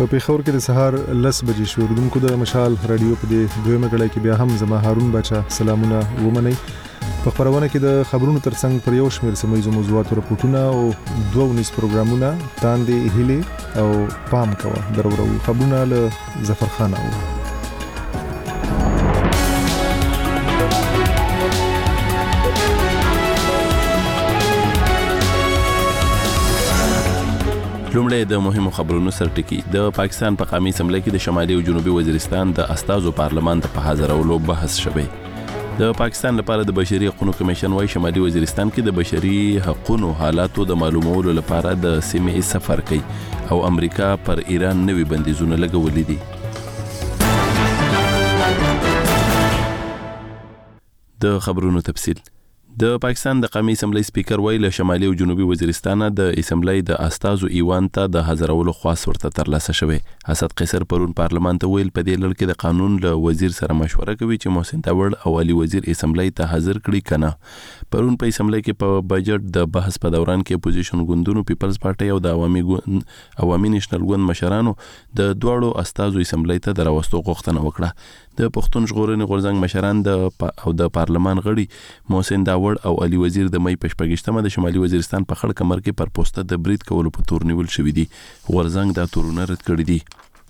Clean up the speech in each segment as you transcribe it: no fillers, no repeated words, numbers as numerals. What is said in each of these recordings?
په پیښور کې د سهار 10 بجې شو. اوریدونکو د مشال رادیو په دې دویمه کړه کې بیا هم زما هارون بچا سلامونه ومنئ. په خبرونه کې د خبرونو ترڅنګ پر یو شمېر سیمایي موضوعاتو رپورټونه او 2 پروګرامونه تاندې هلي او پام کوه درورو خبرونه له ظفر خان او لومړی د مهمو خبرونو سرټکی. د پاکستان په قومي اسمبلی کې د شمالي او جنوبي وزیرستان د استازو پارلمان ته په حاضرولو بحث شوی. د پاکستان لپاره د بشري حقوقو کمیشن وايي شمالي وزیرستان کې د بشري حقوقو حالاتو د معلومولو لپاره د سیمې سفر کوي او امریکا پر ایران نوي بندیزونه لګولې دي. د خبرونو تفصیل. د پاکستان د قومي اسمبلی سپیکر ویل شمالي او جنوبي وزیرستان د اسمبلی د استازو ایوان ته د حاضرولو خواست ورته ترلاسه شوی. حسد قیصر پرون پارلمان ته ویل په دې لړ کې د قانون له وزیر سره مشوره کوي چې محسن تاوړ او علي وزیر اسمبلی ته حاضر کړي کنه. پرون په اسمبلی کې په بجټ د بحث په دوران کې اپوزیشن ګوندونو پیپلز پارټي او د عوامي نېشنل ګوند مشرانو د دوړو استازو اسمبلی ته دراوستو غوښتنه وکړه. د پښتون ژغورنې غورځنګ مشران د پارلمان غړي محسن داوړ او علي وزیر د مې په 28مه د شمالي وزیرستان په خړ کمر کې پر پوسټه د برید کولو په تور نیول شوې دي. غورځنګ دا تورونه رد کړی دي.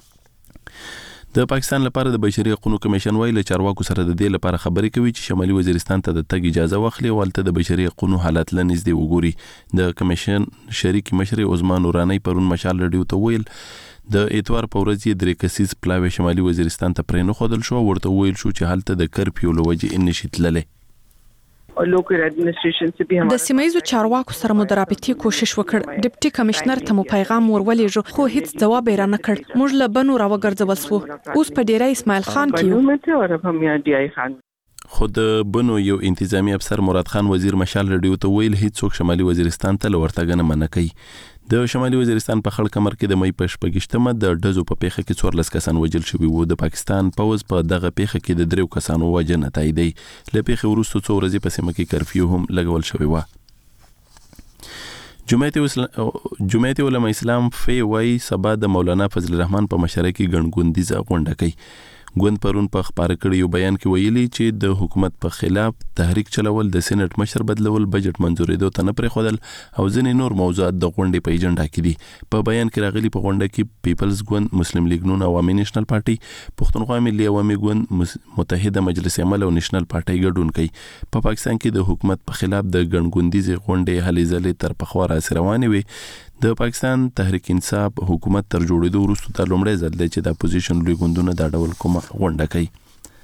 د پاکستان لپاره د بشري حقوقو کمیشن ویل چارواکو سره د دې لپاره خبرې کوي چې شمالي وزیرستان ته د تګ اجازه واخلي او ولته د بشري حقوقو حالت لنځدې وګوري. د کمیشن شریک مشر عثمان نورانی پرون مشال رادیو ته ویل د اتوار په ورځ یې درې کسیز پلاوی شمالي وزیرستان ته پرې نه خودل شو. ورته ویل شو چې هلته د کرفیو لوجې نشي تللی. د سیمایي چارواکو سره مو د رابطې کوشش وکړ. ډیپټي کمشنر ته مو پیغام ورولېږو خو هیڅ ځواب یې نه کړ. موږ له بنو راوګرځول شو. اوس په ډیره اسماعیل خان کې خود بنو یو انتظامی افسر مراد خان وزیر مشال رادیو ته ویل هیڅوک شمالي وزیرستان ته لورتګ نه منع کوي. د شمالي وزیرستان په خړ کمر کې د مې په 28مه د ډزو په پیښه کې 14 کسان وژل شوي وو. د پاکستان پوز په دغه پیښه کې د 3 کسانو وژنه تایید. له پیښې وروسته 2 ورځې په سیمه کې کرفیو هم لګول شوی و. جمعیت علماء اسلام فی وای سبا د مولانا فضل الرحمن په مشرۍ کې ګڼګوندیزه غونډه کوي. ګوند پرون په خبره کړي یو بیان کې ویلي چې د حکومت په خلاف تحریک چلول، د سېنات مشر بدلول، بجټ منځورېدو ته نه پرېښودل او ځینې نور موضوعات د غونډې په ایجنډا کې دي. په بیان کې راغلي په غونډه کې پیپلز ګوند، مسلم لیگ نون، عوامي نېشنل پارټي، پښتونخوا ملي عوامي ګوند، متحده مجلس عمل او نېشنل پارټي ګډون کوي. په پاکستان کې د حکومت په خلاف د ګڼګوندیزې غونډې هلې ځلې تر پخوا راسې روانې وي. د پاکستان تحریک انصاف حکومت تر جوړېدو وروسته دا لومړی ځل دی چې د اپوزیشن لوی ګوندونه دا ډول کومه غونډه کوي.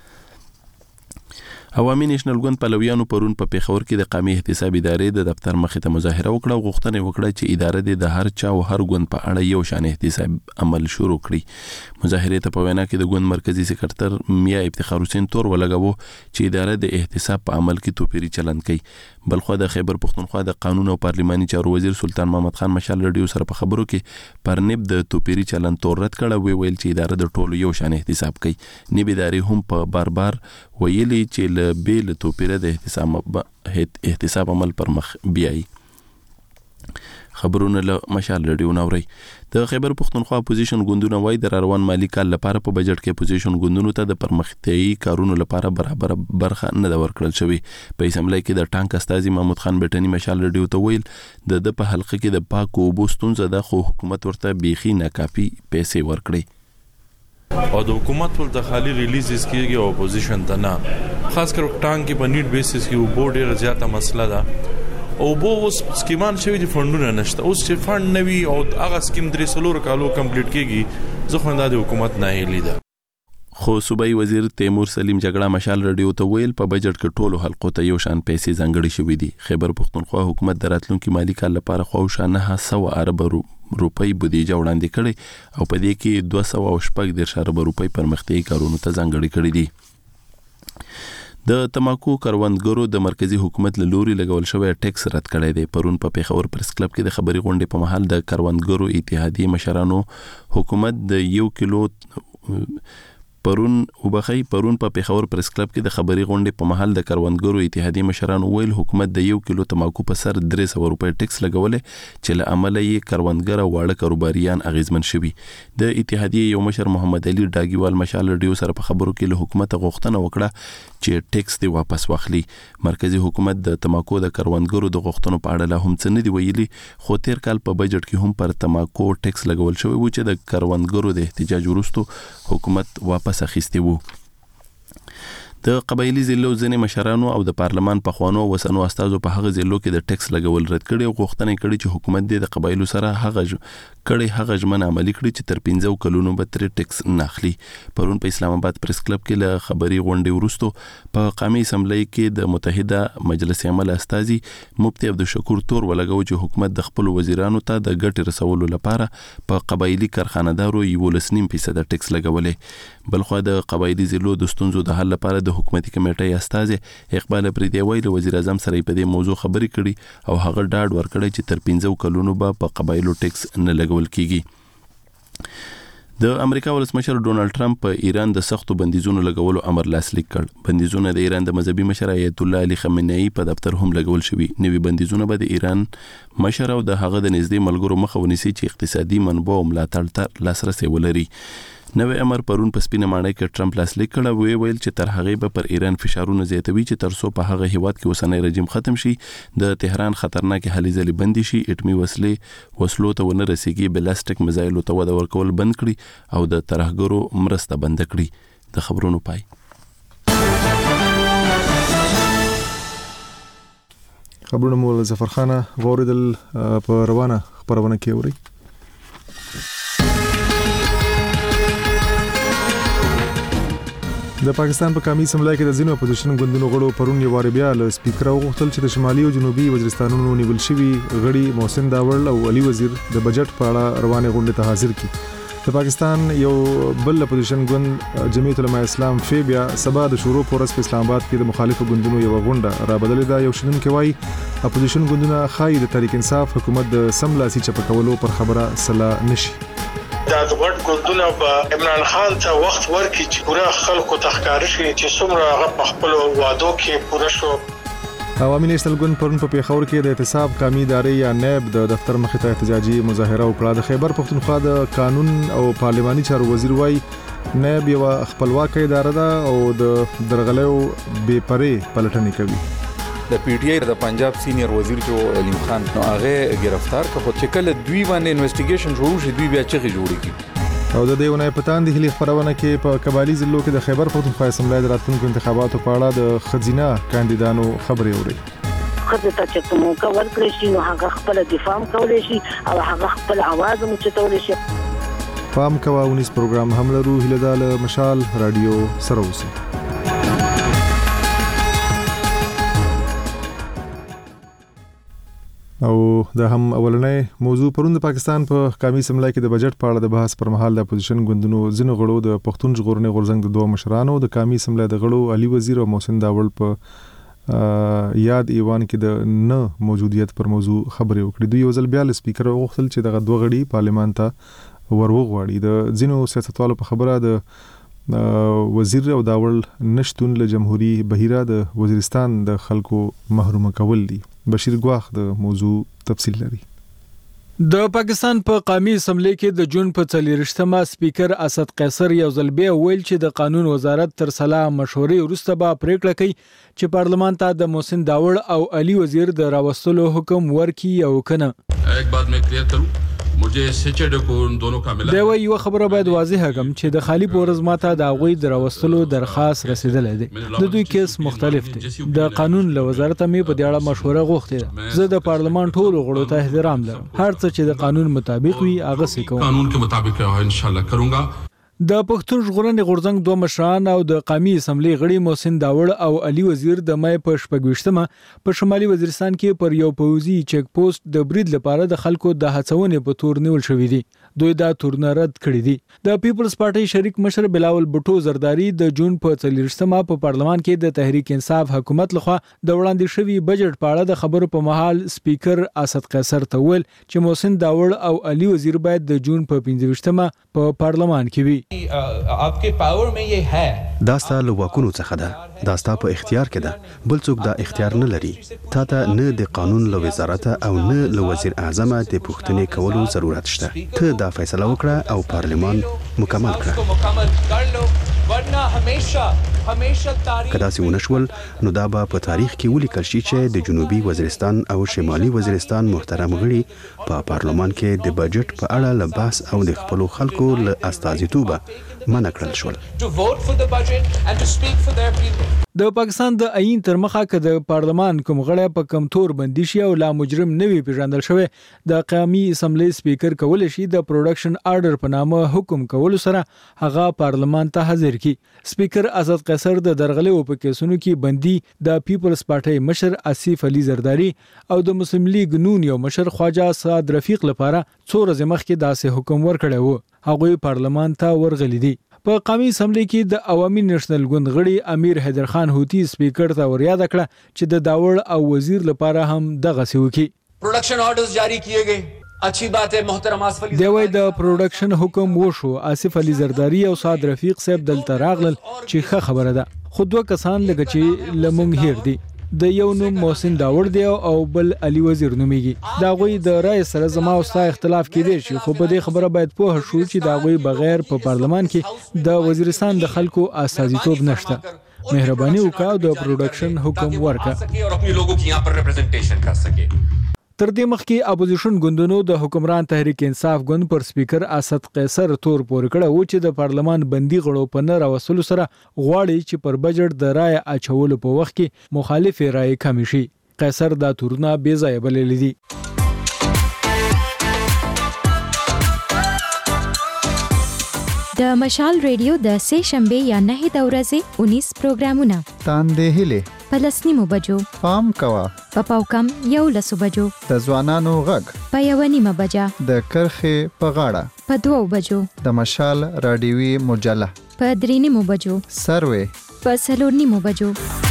عوامي نېشنل ګوند پلویانو پرون په پیښور کې د قومي احتساب ادارې د دفتر مخې ته مظاهره وکړه او غوښتنه وکړه چې اداره د هر چا او هر ګوند په اړه یو شان احتساب عمل شروع کړي. مظاهره ته په وینا کې د ګوند مرکزی سکرټر میا افتخار حسین تور ولګاوه چې اداره د احتساب په عمل کې توپیری چلند کوي. بلخو د خیبر پښتونخوا د قانون او پارلماني چارو وزیر سلطان محمد خان مشال رادیو سره په خبرو کې پرنب د توپیری چلند تور رد کړه. ویل چې اداره د ټولو یو شان احتساب کوي. نیب ادارې هم په بار ویلي چې له بیل توپیره د احتساب عمل پر مخ بیایي. خبرونه له مشال رادیو نوري. د خیبر پښتونخوا اپوزیشن ګوندونه وایي د روان مالی کال لپاره په بجټ کې اپوزیشن ګوندونو ته د پرمختیايي کارونو لپاره برابر برخه نه ورکړل شوی. په اسمبلی کې د ټانک استازي محمود خان بیٹنی مشال رادیو ته ویل د په حلقه کې د پاکو اوبو ستونزه ده خو حکومت ورته بیخي ناکافي پیسې ورکړي. او د حکومت ول د خالی ریلیزز کیږي او اپوزیشن ته نه، خاص کر ټانک کې په نیډ بیسس کې وبو ډیره زیاته مسله ده. او بو اوس سکیمان شوی دي فندونه نشته. اوس چې فند نوي او هغه سکیم 3 کالو کمپلیټ کیږي زه خو د حکومت نه هیله ده. خو صوبایي وزیر تیمور سلیم جګړه مشال رادیو ته ویل په بجټ کې ټولو حلقو ته یو شان پیسې ځانګړي شوې دي. خیبر پښتونخوا حکومت د راتلونکي مالی کال لپاره خواوشا 900 ارب روپۍ بودیجه وړاندې کړي او په دې کې 214 ارب روپۍ پرمختیايي کارونو ته ځانګړي کړي دي. د تماکو کروندګرو د مرکزی حکومت له لوري لګول شوی ټیکس رد کړی دی. پرون په پیښور پریس کلب کې د خبري غونډې په محل د کروندګرو اتحادیې مشرانو حکومت د 1 کیلو پرون په پیښور پریس کلب کې د خبري غونډې په محل د کروندګرو اتحادیې مشران ویل حکومت د 1 کیلو تماکو په سر 300 روپۍ ټیکس لګولې چې له عمله یې کروندګر او واړه کاروباریان اغیزمن شوي. د اتحادیې یو مشر محمد علي ډاګیوال مشال ډیو سره په خبرو کې له حکومت غوښتنه وکړه چې ټیکس دی واپس واخلي. مرکزی حکومت د تماکو د کروندګرو د غوښتنو په اړه لا هم څه نه دی ویلي، خو تیر کال په بجټ کې هم پر تماکو ټیکس لګول شوی و چې د کروندګرو د احتجاج وروسته حکومت واپس اخیستی وو. د قبایلی ضلعو ځینې مشرانو او د پارلمان په خوانو وسنو استازو په هغه ضلعو کې د ټیکس لګول رد کړي او غوښتنه کړي چې حکومت د قبایلو سره هغه ژمنه عملي کړي چې تر 15 کلونو به تر ټیکس نه اخلي. پرون په اسلام آباد پریس کلب کې له خبري غونډې وروسته په قومي اسمبلی کې د متحده مجلس عمل استازي مفتي عبدالشکور تور ولګو چې حکومت د خپل وزیرانو ته د ګټې رسولو لپاره په قبایلی کارخانه‌دارو 1.5% ټیکس لګولې. بلخو د قبایلی ضلعو د ستونزو د حل لپاره د حکومتي کمیټې استازي اقبال پریدي ویل وزیر اعظم سره په دې موضوع خبرې کړي او هغه ډاډ ورکړی چې تر 15 کلونو به په قبایلو ټیکس نه لګول کیږي. د امریکا ولسمشر ډونالد ټرمپ په ایران د سختو بندیزونو لګولو امر لاسلیک کړ. بندیزونه د ایران د مذهبي مشر آیت الله علي خامنه‌ای په دفتر هم لګول شوي. نوي بندیزونه به د ایران مشر او د هغه د نږدې ملګرو مخه ونیسي چې اقتصادي منابع او ملاتړ ته لاسرسي ولري. نوې امر پرون په سپینه ماڼۍ کې ټرمپ لاسلیک کړ او ویل چې تر هغه به پر ایران فشارونه زیاتوي چې ترڅو په هغه هیواد کې اوسنی رژیم ختم شي، د تهران خطرناک هلي ځلې بند شي، اټومي وسلو ته ونه رسیږي، بلاستیک میزایلو ته وده ورکول بند کړي او د ترهګرو مرسته بند کړي. د خبرونو پای. خبرونه مول ظفرخانه غوردل په روانه خبرونه کې اوري. د پاکستان په قومي اسمبلی کې د ځینو اپوزیشن ګوندونو غړو پرون یو وار بیا له سپیکر وغوښتل چې د شمالي او جنوبي وزیرستانونو نیول شوي غړي محسن داوړ او علي وزیر د بجټ په اړه روانه غونډه ته حاضر کړي. د پاکستان یو بل اپوزیشن ګوند جمعیت علماء اسلام بیا سبا د شروع پورس په اسلام آباد کې د مخالفو ګوندونو یو غونډه را بدلې ده. یو شنن کې وایي اپوزیشن ګوندونه خای د تحریک انصاف حکومت د سملاسي چپکولو پر خبره سلا نشي. دا د غټ ګوندونه په عمران خان ته وخت ورکړي چې پوره خلکو تخکار شي چې څومره هغه په خپل وعدو کې پوره شو. عوامي نېشنل ګوند پرون په پیښور کې د احتساب قومي ادارې یا نیب د دفتر مخې ته احتجاجي مظاهره وکړه. د خیبر پښتونخوا د قانون او پارلماني چارو وزیر وایي نیب یو خپلواک اداره ده او د درغلیو بې پرې پلټنې کوي. د پی ټی آی د پنجاب سینیئر وزیر جو علیم خان نو هغه گرفتار کړ چې کله دوی باندې انویسټیګیشن شروع شي دوی بیا چغې جوړې کړي. او د دیونه پتان د هلي خبرونه کې په قبایلی ضلعو کې د خیبر پښتونخوا اسمبلی د راتلونکو انتخاباتو په اړه د خزینه کاندیدانو خبرې اوري. خزه ته چې کوم کول کړی شي نو هغه خپل دفاع کولای شي او هغه خپل आवाज مو چتول شي. پام کوا 19 پروګرام هم لرو هله دال مشال رادیو سره اوسه. او د هم اولنې موضوع پرون د پاکستان په قومي اسمبلی کې د بجټ په اړه د بحث پر مهال د اپوزیشن ګوندونو ځینو غړو د پښتون ژغورنې غورځنګ د دوه مشرانو د قومي اسمبلی د غړو علي وزیر او محسن داوړ په یاد ایوان کې د نه موجودیت پر موضوع خبرې وکړې. دوی یو ځل بیا له سپیکر وغوښتل چې دغه دوه غړي پارلمان ته ورغواړي. د ځینو سیاستوالو په خبره د وزیر او داوړ نشتون له جمهوریت بهیره د وزیرستان د خلکو محروم کول دي. بشیر ګواخ د موضوع تفصیل لري. د پاکستان په قومي اسمبلی کې د جون په 40مه سپیکر اسد قیصر یو ځل بیا ویل چې د قانون وزارت تر سلا مشورې وروسته به پریکړه کوي چې پارلمان ته د محسن داوړ او علي وزیر د راوستلو حکم ورکړي او کنه. ایک بات میں کلیئر کروں مجھے سچڈ کو ان دونوں کا ملا. دا یو خبره باید واضح کم چې د خالی پورز ماته د غوي دروستلو درخواست رسیدلې ده. د دوی کیس مختلف دي. د قانون له وزارت مې په دې اړه مشوره غوښتې. زه د پارلمان ټولو غړو ته احترام لرم. هر څه چې د قانون مطابق وي هغه سې کوم. قانون کے مطابق ان شاء الله کروں گا. د پښتون ژغورنې غورځنګ دوه مشران او د قومي اسمبلی غړي محسن داوړ او علي وزیر د مې په 28مه په شمالي وزیرستان کې پر یو پوزي چک پوسټ د برید لپاره د خلکو د هڅونې په تور نیول شوې دي. دوی دا تورنه رد کړی دي. د پیپلز پارټي شریک مشر بلاول بټو زرداری د جون په 40مه په پارلمان کې د تحریک انصاف حکومت لخوا د وړاندې شوی بجټ په اړه د خبرو په محل سپیکر اسد قیصر ته ویل چې محسن داوړ او علي وزیر باید د جون په 25مه په پارلمان کې وي. आपके पावर में ये है دا ستا له واکونو څخه ده دا ستا په اختیار کې ده بل څوک دا اختیار نه لري تا ته نه د قانون له وزارت او نه له وزیر اعظم د پوښتنې کولو ضرورت شته ته دا فیصله وکړه او پارلمان مکمل کړه که داسې ونه شول نو دا به په تاریخ کې ولیکل شي چې د جنوبي وزیرستان او شمالي وزیرستان محترم غړي په پارلمان کې د بجټ په اړه له بحث او د خپلو خلکو له استازیتوبه منع کړل شول د پاکستان د عین تر مخه که د پارلمان کوم غړی په کمتور بندي شي او لا مجرم نه وي پیژندل شوی د قومي اسمبلی سپیکر کولی شي د پروډکشن آرډر په نامه حکم کولو سره هغه پارلمان ته حاضر کی سپیکر اسد قیصر د درغلې په کیسونو کې بندي د پیپلز پارټي مشر آصف علي زرداری او د مسلم لیگ نون یو مشر خواجه سعد رفیق لپاره څو ورځې مخکې داسې حکم ورکړی و هغوی پارلمان ته ورغلي دي په قومي اسمبلی کې د عوامي نېشنل ګوند غړي امیر حیدر خان هوتی سپیکر ته وریاد کړه چې د داوړ او وزیر لپاره هم دغه سوکي प्रोडक्शन ऑर्डर्स जारी किए गए अच्छी बात है मोहतरम आसिफ अली دی وای د پروډکشن حکم وشو آصف علي زرداری او سعد رفیق صاحب دلته راغلل چې ښه خبره ده خو دوه کسان لکه چې لمونږ هیر دي د یو نوم محسن داوړ دی او بل علي وزیر نوميږي دا غوي د رای سره زما او ستا اختلاف کېدی شي خو په دې خبره باید پوه شو چې دا غوي بغیر په پارلمان کې د وزیرستان د خلکو استازیتوب نشته مهرباني وکړه د پروډکشن حکم ورکړه और अपने लोगों की यहां पर रिप्रेजेंटेशन कर सके تر دې مخکې اپوزیشن ګوندونو د حکمران تحریک انصاف ګوند پر سپیکر اسد قیصر تور پورې کړه و چې د پارلمان بندي غړو په نه راوصلو سره غواړي چې پر بجټ د رای اچولو په وخت کې مخالف رای کم شي قیصر دا تورونه بې ځایه بللي دي د مشال ریډیو د سه شنبه یا نه د ورځې 19 پروګرامونه تاندې هله پلسنیمو بجو پام کوا په پاوکم یو لسو بجو د ځوانانو غږ په یو نیمه بجا د کرخه په غاړه په 2 بجو د مشال رادیوي مجله په 3 نیمو بجو سروي په 4 نیمو بجو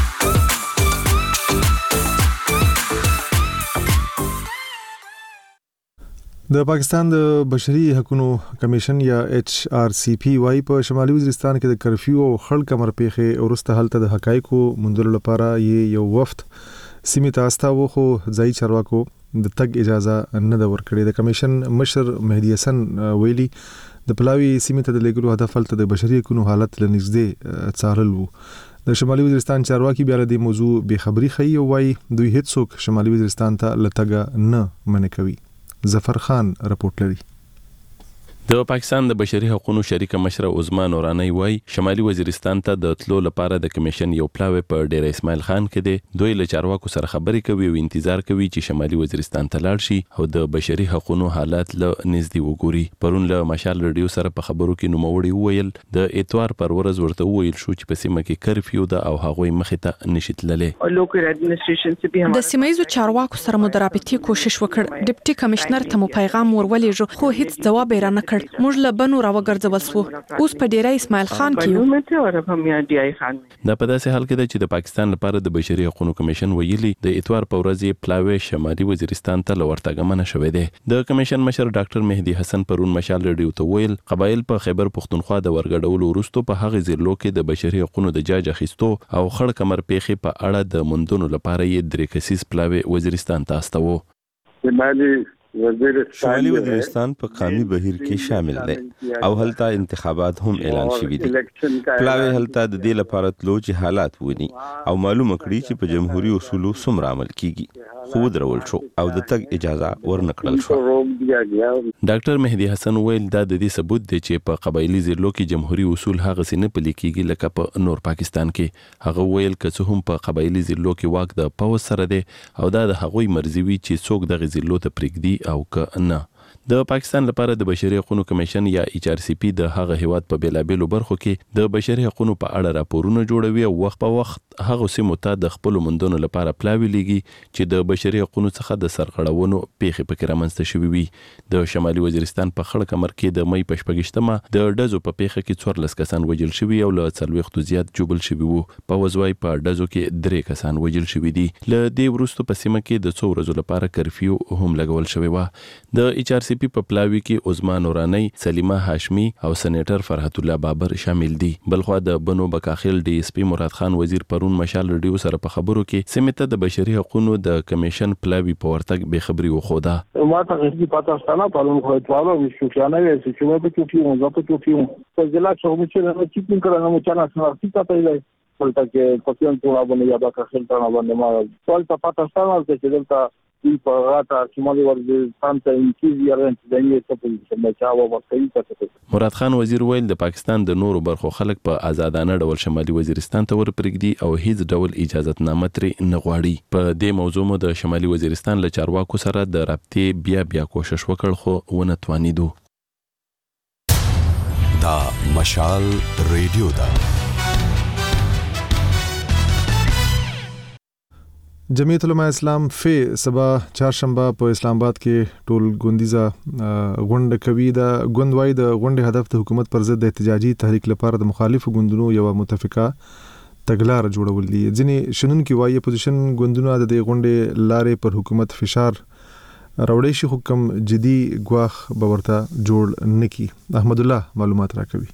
د پاکستان د بشري حقوقو کمیشن یا HRCP وايي په شمالي وزیرستان کې د کرفیو او خړ کمر پیښې ورسته حالت د حقایقو موندلو لپاره یو وفد سیمه ته استاوه خو ځای چارواکو د تګ اجازه نه د ورکړې د کمیشن مشر مهدي حسن ویلي د پلاوی سیمه ته د لګلو هدف حالت د بشري حقوقو حالت لنږدې څارل وو د شمالي وزیرستان چارواکي بیا د موضوع به خبري خي او وايي دوی هیڅوک شمالي وزیرستان ته لټګ نه منې کوي ظفر خان رپورټ لري د پاکستان د بشري حقوقو شریک مشر عثمان نورانی وای شمالي وزیرستان ته د تلو لپاره د کمیشن یو پلاوی په ډیر اسماعیل خان کې دی دوی له چارواکو سره خبرې کوي او انتظار کوي چې شمالي وزیرستان ته لاړ شي او د بشري حقوقو حالات له نږدې وګوري پرون له مشال ریډیو سره په خبرو کې نوموړي وویل د اتوار پر ورځ ورته وویل شو چې په سیمه کې کرفیو ده او هغوی مخې ته نشي تللی د سیمایي چارواکو سره مو د رابطې کوشش وکړ ډیپټي کمشنر ته مو پیغام ورولېږه خو هیڅ ځواب را نه موږ له بنو راوګرځول سو اوس په ډیرای اسماعیل خان کې دا په داسې حال کې ده چې د پاکستان لپاره د بشري حقوقو کمیشن ویلي د اتوار په ورځ پلاوی شمالي وزیرستان ته لورتګ منع شوې ده د کمیشن مشر ډاکټر مهدي حسن پرون مشال ریډیو ته ویل قبایل په خیبر پختونخوا د ورګډولو وروسته په هغه ضلعو کې د بشري حقوقو د جاج اخیستو او خړ کمر پیښې په اړه د مندونو لپاره یې درې کسیز پلاوی وزیرستان ته استوو شمالي وزیرستان په قومي بهیر کې شامل دی او هلته انتخابات هم اعلان شوي دي پلاوی هلته د دې لپاره تلو چې حالات ونی او معلومه کړي چې په جمهوریت اصولو څومره عمل کیږي خو درول شو او د تګ اجازه ورنکړل شو ډاکټر مهدي حسن ویل دا د دې ثبوت دی چې په قبایلی ضلعو کې جمهوریت اصول هغه سینه پلي کیږي لکه په نور پاکستان کې هغه ویل که څه هم په قبایلی ضلعو کې واک د پوز سره دی او دا د هغوی مرزي وي چې څوک دغه ضلعو ته پرېږدي او که نه د پاکستان لپاره د بشري حقوقو کمیشن یا HRCP د هغه هیواد په بیلابېلو برخو کې د بشري حقوقو په اړه راپورونه جوړوي او وخت په وخت هغه سیمو ته د خپل مندونو لپاره پلاوی لګي چې د بشري حقوقو څخه د سرغړونو پیښې پکې رامنځته شوې وي د شمالي وزیرستان په خړ کمر کې د مې په شپږشتمه د ډزو په پیښه کې 14 کسان وژل شوي او له 40 زیات جوبل شوي وو په وزوای په ډزو کې 3 کسان وژل شوي دي له دې وروسته په سیمه کې د څو ورځې لپاره کرفیو هم لګول شوی و د HRCP پی پی په پلاوي کې عثمان نورانی، سلیمه هاشمی او سېنیټر فرحت الله بابر شامل دي. بلخوا د بنو بکاخیل ډي اس پی مراد خان وزیر پرون مشال رادیو سره په خبرو کې سیمه د بشري حقوقو د کمیشن پلاوي په ورتګ به خبري وخوده. ما ته غږی پاتہ ستانه پالون خو اطلاع وشو چې نه وي چې موږ په کې موږ په کې په ځلا چې موږ چې نه چې کړه نو چې نه سمارتي تا پیلای ولته کې پاتون ټول باندې یا بکاخیل ته باندې ما ټول ته پاتہ ستانه چې دلته په راته شمالي ورزستان ته انکیزي ارنټ دنه ته په بچاو ورته. مراد خان وزیر ویل د پاکستان د نورو برخو خلک په آزادانه ډول شمالي وزیرستان ته ورپرګدي او هیڅ ډول اجازهتنامه ترې نه غواړي. په دې موضوع مو د شمالي وزیرستان له چارواکو سره د رابطې بیا کوشش وکړ خو ونه توانیدو. دا مشال ریډیو دا جمعیت علماء اسلام فی سبا چهارشنبه په اسلام آباد کې ټول ګوندیزه غونډه کوي. د غونډوي د غونډې هدف د حکومت پر ضد د احتجاجي تحریک لپاره د مخالفو ګوندونو یو متفقه تګلارې جوړول دي. ځینې شنونکي وايي اپوزیشن ګوندونه د دې غونډې لارې پر حکومت فشار راوړي شي، حکم جدي غواخ باورته جوړ نکي. احمد الله معلومات راکوي.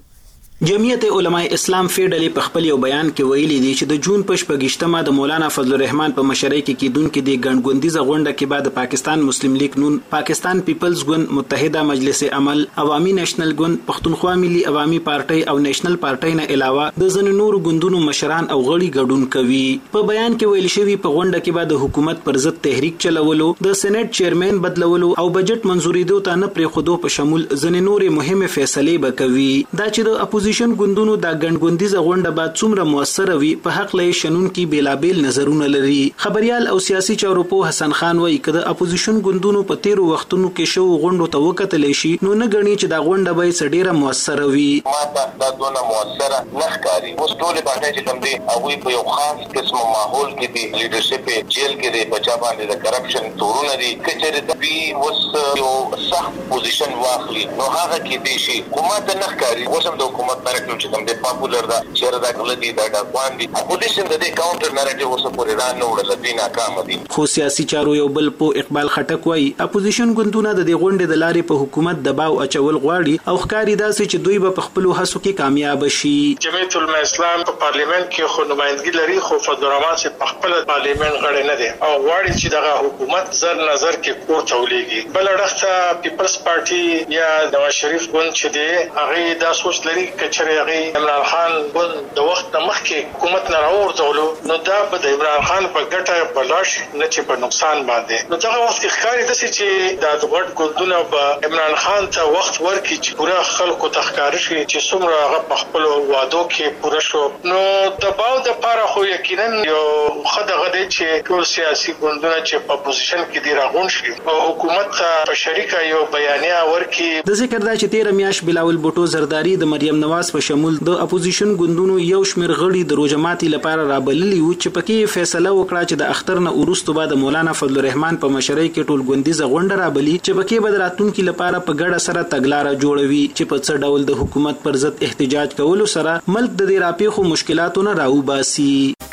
جمعیت علماء اسلام فیډلې په خپل یو بیان کې ویلي دي چې د جون په 28مه د مولانا فضل الرحمن په مشرۍ کې کیدونکې د ګڼګوندیزه غونډه کې بعد پاکستان مسلم لیگ نون، پاکستان پیپلز ګوند، متحده مجلس عمل، عوامي نېشنل ګوند، پښتونخوا ملي عوامي پارټۍ او نېشنل پارټۍ نه علاوه د ځینو نورو ګوندونو مشران او غړي ګډون کوي. په بیان کې ویل شوی په غونډه کې بعد حکومت پر ضد تحریک چلولو، د سېنات چیرمن بدلولو او بجټ منزوریدو ته نه پرې خودو په شمول ځینې نورې مهمه فیصلې وکوي. دا چې د اپوزیشن ګوندونو د ګڼګوندیزه غونډه بعد څومره موثر وي په حق لې شنون کې بیلابیل نظرونه لري. خبريال او سیاسي چارو په حسن خان وایي کده اپوزیشن ګوندونو په تیرو وختونو کې شو غونډو ته وکتل شي نو نه غني چې دا غونډه به سډيره موثر وي. ما دا دونه موثر نه ښکاري. اوس ټول باندې چې کوم دي هغه په یو خاص قسم ماحول کې دي، لیډرشپ جیل کې دي، بچا باندې د کرپشن تورونه دي، کچېره د بي اوس یو سخت پوزیشن واخلي نو هغه کې دي شي حکومت نه ښکاري. اوس هم د حکومت نه چې کوم د پاپولر دا چیرې دا غلطي دا ډاکوان دي اپوزیشن د دې کاونټر نریټیو اوس پورې را نه وړل دي ناکام دي. خو سیاسي چارو یو بل په اقبال خټک وایي اپوزیشن ګوندونه د دې غونډې د لارې په حکومت دباو اچول غواړي او ښکاری داسې چې دوی به په خپل هڅو کې کامیاب شي. جمعیت علماء اسلام په پارلیمنت کې خو نمائندګي لري خو فضل الرحمن چې په خپل پارلیمنت غړی نه دي او غواړي چې دغه حکومت زر نظر کې کور تولېږي. بل اړخته پیپلز پارټي یا نواز شریف ګوند چې دی هغه دا سوچ لري چې عمران خان ګوند د وخت مخکې حکومت نه راوړلو نو دا به د عمران خان په ګټه بلاش نه چې په نقصان باندې نو دغه وخت ښکاری د چې د غټ ګوندونه به عمران خان ته وخت ورکړي چې پورا خلکو ته ښکار شي چې څومره هغه په خپل وعدو کې پوره شو. نو د باو د پاره خو یقینا یو خدغه دی چې ټول سیاسي ګوندونه چې په پوزیشن کې دی راغون شي او حکومت ته په شریکه یو بیانیه ورکړي. د ذکر دا چې 13 میاشت بلاول بوټو زرداری د مریم نواز په شمول د اپوزیشن ګوندونو یو شمیر غړي د روجماتي لپاره رابللي و چې پکې فیصله وکړه چې د اختر نه وروسته بعد مولانا فضل الرحمن په مشرۍ کې ټول ګوندیزه غونډه رابلي چې پکې به راتلونکي لپاره په ګډه سره تګلارې جوړوي چې په څه ډول د حکومت پر ضد احتجاج کولو سره ملک د دې راپېښو مشکلاتو نه راوباسي.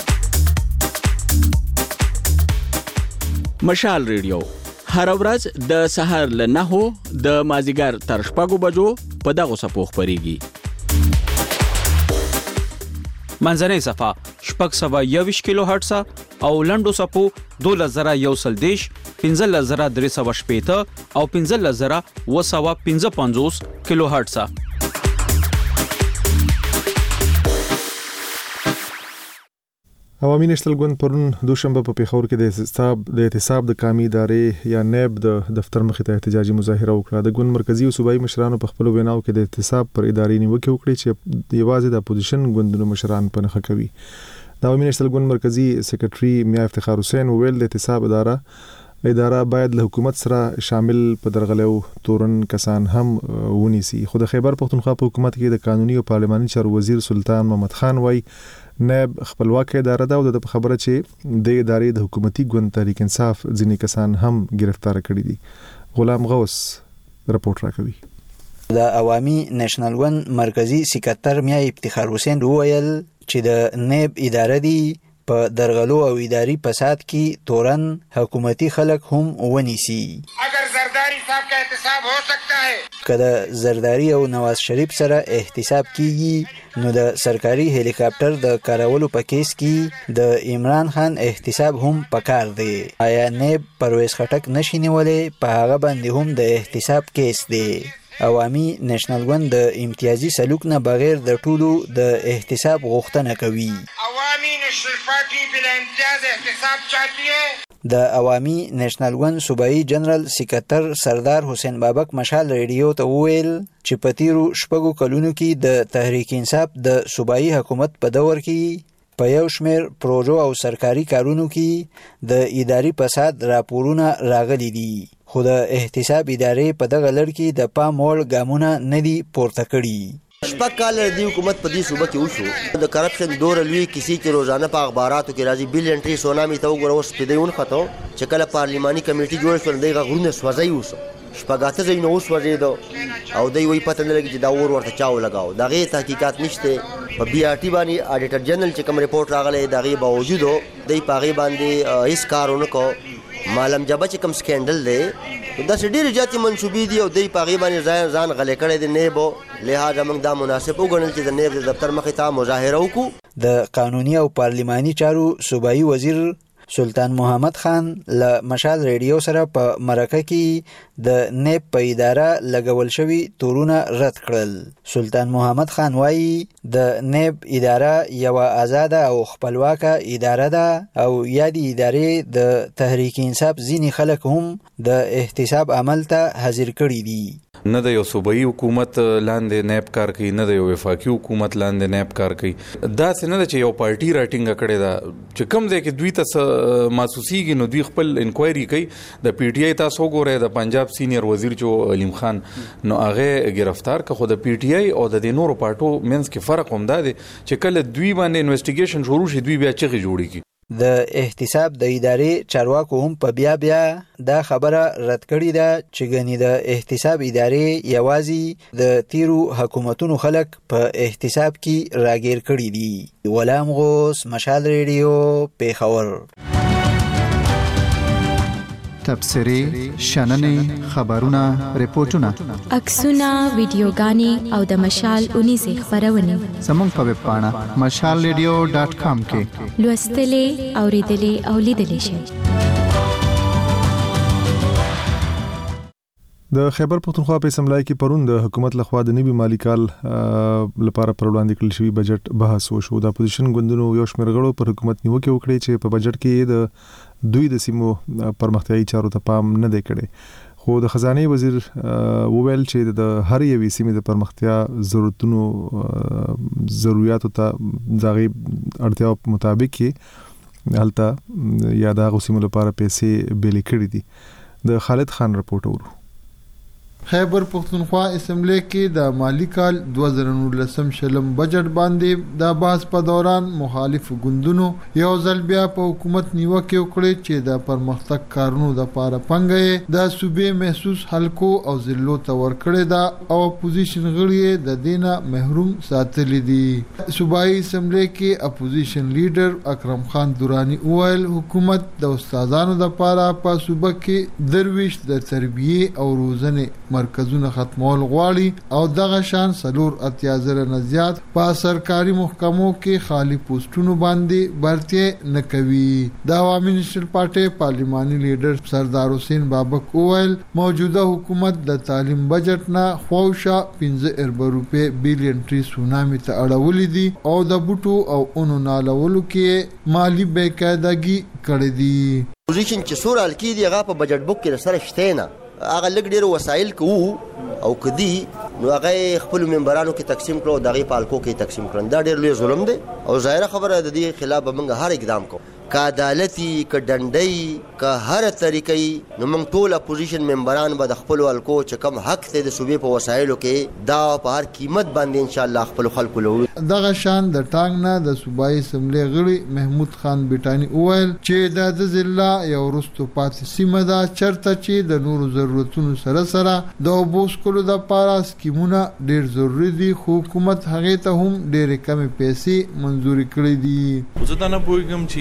مشال ریډیو هر ورځ د سحر له 9 د مازیګر تر 6 بجو په دغه صفو خبريږي. منځنۍ صفه 621 کیلو هرتز او لنډو صفو 2110 15380 او 15255 کیلو هرتز. عوامي نېشنل ګوند پرون دوشنبه په پیښور کې د احتساب د قومي ادارې یا نیب د دفتر مخې ته احتجاجي مظاهره وکړه. د ګوند مرکزی او صوبایي مشرانو په خپل ویناو کې د احتساب پر ادارې نیوکه وکړه چې یوازې د اپوزیشن ګوندونو مشران په نخښه کوي. د عوامي نېشنل ګوند مرکزی سیکریټري میا افتخار حسین ویل د احتساب اداره باید له حکومت سره شامل په درغلو تورن کسان هم ونیسي. خو د خیبر پښتونخوا په حکومت کې د قانوني او پارلماني چارو وزیر سلطان محمد خان وایي نیب خپلواک اداره ده او د خبره چې د ادارې د حکومتي ګوند تحریک انصاف ځینې کسان هم گرفتار کړي دي. غلام غوث رپورټ راکوي. د عوامي نېشنل ګوند مرکزی سکرټر میا افتخار حسین وویل چې د نیب اداره دی په درغلو او اداري فساد کې تورن حکومتي خلک هم ونیسي. اگر जरदारी साहब का एहतसाब हो सकता है। کله زرداری او نواز شریف سره احتساب کیږي نو د سرکاري هلیکاپټر د کارولو په کیس کې د عمران خان احتساب هم پکار دی. آیا نیب پرویز خټک نشي نیولې؟ په هغه باندې هم د احتساب کیس دی. عوامي نېشنل ګوند د امتیازي سلوک نه بغیر د ټولو د احتساب غوښتنه کوي. عوامي نېشنل پارټي بلا امتیاز احتساب چاہتی ہے. د عوامي نېشنل ګوند صوبایي جنرال سکرټر سردار حسین بابک مشال ریډیو ته وویل چې په تیرو 6 کلونو کې د تحریک انصاف د صوبایي حکومت په دور کې په یو شمېر پروژو او سرکاري کارونو کې د اداري فساد راپورونه راغلي دي، خو د احتساب ادارې په دغه لړ کې د پام وړ ګامونه نه دي پورته کړي. 6 کال د حکومت په دې صوبه کې وشو د کرپشن دور لوی کسی چې روزانه په اخباراتو کې راځي بلین ټری سونامي ته وګوره اوس په دې ونخته چې کله پارلیماني کمیټي جوړ شول دغه غرونه سوځي وسو شپږاته ځای نو وسوځیدو او دوی وی پته نه لګي چې دا اور ورته چاو لگاو. دغه تحقیقات نشته. په بي ار ټي باندې اډیټر جنرال چې کوم ریپورت راغلی دغه باوجود دوی پاغي باندې هیڅ کارونه کو معلم جبه چې کوم سکینډل دی دا ډېر جاتي منسوبې دي او دوی پاغي باندې ځان غلې کړي دي نیبو لہذا موږ دا مناسب وګڼل چې د نیب د دفتر مخې ته مظاهره وکړو. د قانوني او پارلیماني چارو صوبایي وزیر سلطان محمد خان له مشال ریډیو سره په مرکه کې د نیب په اداره لګول شوی تورونه رد کړل. سلطان محمد خان وایي د نیب اداره یو آزاده او خپلواکه اداره ده او یادی ادارې د تحریک انصاف ځینې خلک هم د احتساب عمل ته حاضر کړي دي. نه د یو صوبایي حکومت لاندې نیب کار کوي نه د یو وفاقي حکومت لاندې نیب کار کوي. دا څه نه ده چې یو پارټي راټینګه کړې ده چې کوم ځای کې دوی ته محسوسیږي نو دوی خپل انکوایري کوي. د پی ټی آی تاسو وګورئ د پنجاب سینیر وزیر جو علیم خان نو هغه گرفتار که خو د پی ټی آی او د نورو پارټو منځ کې فرق هم دا دی چې کله دوی باندې انویسټیګیشن شروع شي دوی بیا چغې جوړي کی. د احتساب د ادارې چارواکو هم په بیا دا خبره رد کړې ده چې ګنې د احتساب ادارې یوازې د تیرو حکومتونو خلک په احتساب کې راګیر کړي دي. غلام غوث، مشال ریډیو، پیښور. تبصرې، شننې، خبرونه، ریپورتونه، عکسونه، ویډیوګانې او د مشال 19 خبرونه زموږ په ویب پاڼه mashalradio.com کې لوستلې، اوریدلې او لیدلې شئ. د خیبر پختونخوا په اسمبلی کې پرون د حکومت لخوا د نوي مالی کال لپاره پر وړاندې کړل شوی بجټ بحث وشو. د اپوزیشن ګوندونو یو شمېر غړو پر حکومت نیوکه وکړې چې په بجټ کې د دوی د سیمو پرمختیايي چارو ته پام نه دی کړی، خو د خزانه وزیر وویل چې د هر یوې سیمې د پرمختیا ضرورتو ته دغه اړتیا مطابق هلته یا د غوسیمو لپاره پیسې بیل کړې دي. د خالد خان رپورټ ورو. خیبر پختونخوا اسمبلی کې د مالی کال 2019 بجټ باندې د بحث په دوران مخالف ګوندونو یو ځل بیا په حکومت نیوکه وکړه چې د پرمختګ کارونو د لپاره پنګې د صوبې محسوس حلقو او ضلعو ته ورکړې ده او اپوزیشن غړي د دینه محروم ساتلې دي. صوبایي اسمبلی کې اپوزیشن لیډر اکرم خان دورانی وویل حکومت د استادانو د لپاره په صوبه کې درویش د تربیه او روزنه مرکزونه ختمول غواړي او دغه شان 4.80 نه زیات په سرکاري محکمو کې خالی پوسټونو باندې برتي نه کوي. د عوامي نېشنل پارټي پارلیماني لیډر سردار حسین بابک وویل موجوده حکومت د تعلیم بجټ نه خوښه 15 ارب روپے بلین ټری سونامي ته اړولې دي او د بوټو او اونو نالولو کې مالی بېقاعدګي کړې دي. پوزیشن چې سورال کې دی هغه په بجټ بوک کې سره شته نه هغه لګ ډیر وسایل کوو او کدي نو هغه خپل ممبرانو کې تقسیم کړو دغه پالکو کې تقسیم کړل. دا ډیر لوی ظلم دی او ظاهره خبره د دې خلاف موږ هر اقدام کوو که عدالتي که ډنډۍ که هر طریقې نو موږ ټول اپوزیشن ممبران به د خپل الکو چې کم حق ته د صوبې په وسایلو کې دا په هر قیمت باندې ان شاء الله خپل خلکو له دغه شان د ټانګ نه د صوبایي اسمبلی غړي محمود خان بیٹانی وویل چې د ضلع یو رستو پاتې سیمه ده چرته چې د نورو ضرورتونو سره د اوبوس کولو د لپاره سکیمونه ډیر ضروری دي خو حکومت هغه ته هم ډیر کم پیسې منزوري کړې دي. زه دا نه پوهیږم چې یو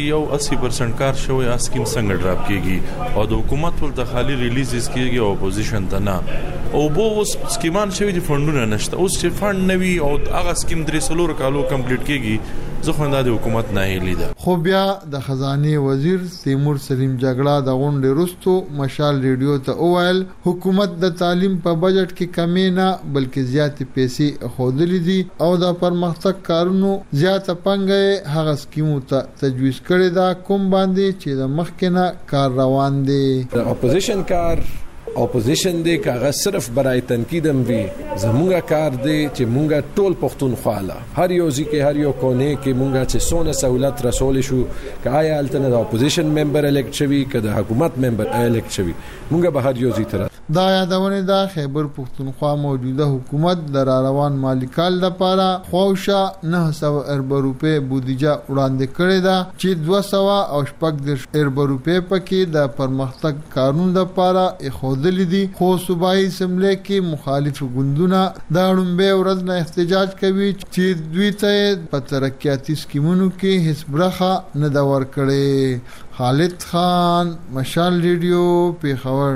80% کار شوی اسکیم څنګه ډراپ کیږي او د حکومت ول د خالي ریلیزز کیږي او اپوزیشن ته نه او بو اوس سکیمان شوی د فندونه نشته اوس چې فند نوي او هغه سکیم 3 کالو کمپلیټ کیږي زه خو د حکومت نه هیله خو بیا د خزانه وزیر تیمور سلیم جګړه د غونډې وروسته مشال ریډیو ته وویل حکومت د تعلیم په بجټ کې کمی نه بلکې زیاتې پیسې خودلې دي او د پرمختګ کارونو زیاته پنګه هغه سکیمو ته تجویز کړی دا کوم باندې چې د مخکنه کار روان دي د اپوزیشن کار اپوزیشن دی کاغه صرف برای تنقیدم وی زمونږه کار دی چې مونږه ټول پښتونخواله هر یو ځکه هر یو کونه کې مونږه چې سونه سہولت رسول شو کای الټنه د اپوزیشن ممبر الیکټ شوی کده حکومت ممبر الیکټ شوی مونږه به هر یو ځکه دا یادونه دا خیبر پښتونخوا موجوده حکومت د روان مالی کال لپاره خوښه 900 ارب روپے بودیجه وړاندې کړې ده چې 200 او شپږ ارب روپے پکې د پرمختګ قانون لپاره خودلې دي خو صوبایي اسمبلی کې مخالف ګوندونه د اړمبه ورځ نه احتجاج کوي چې دوی ته په ترقیاتي سکیمونو کې هیڅ برخه نه دا ورکړي خالد خان مشال ریډیو پیښور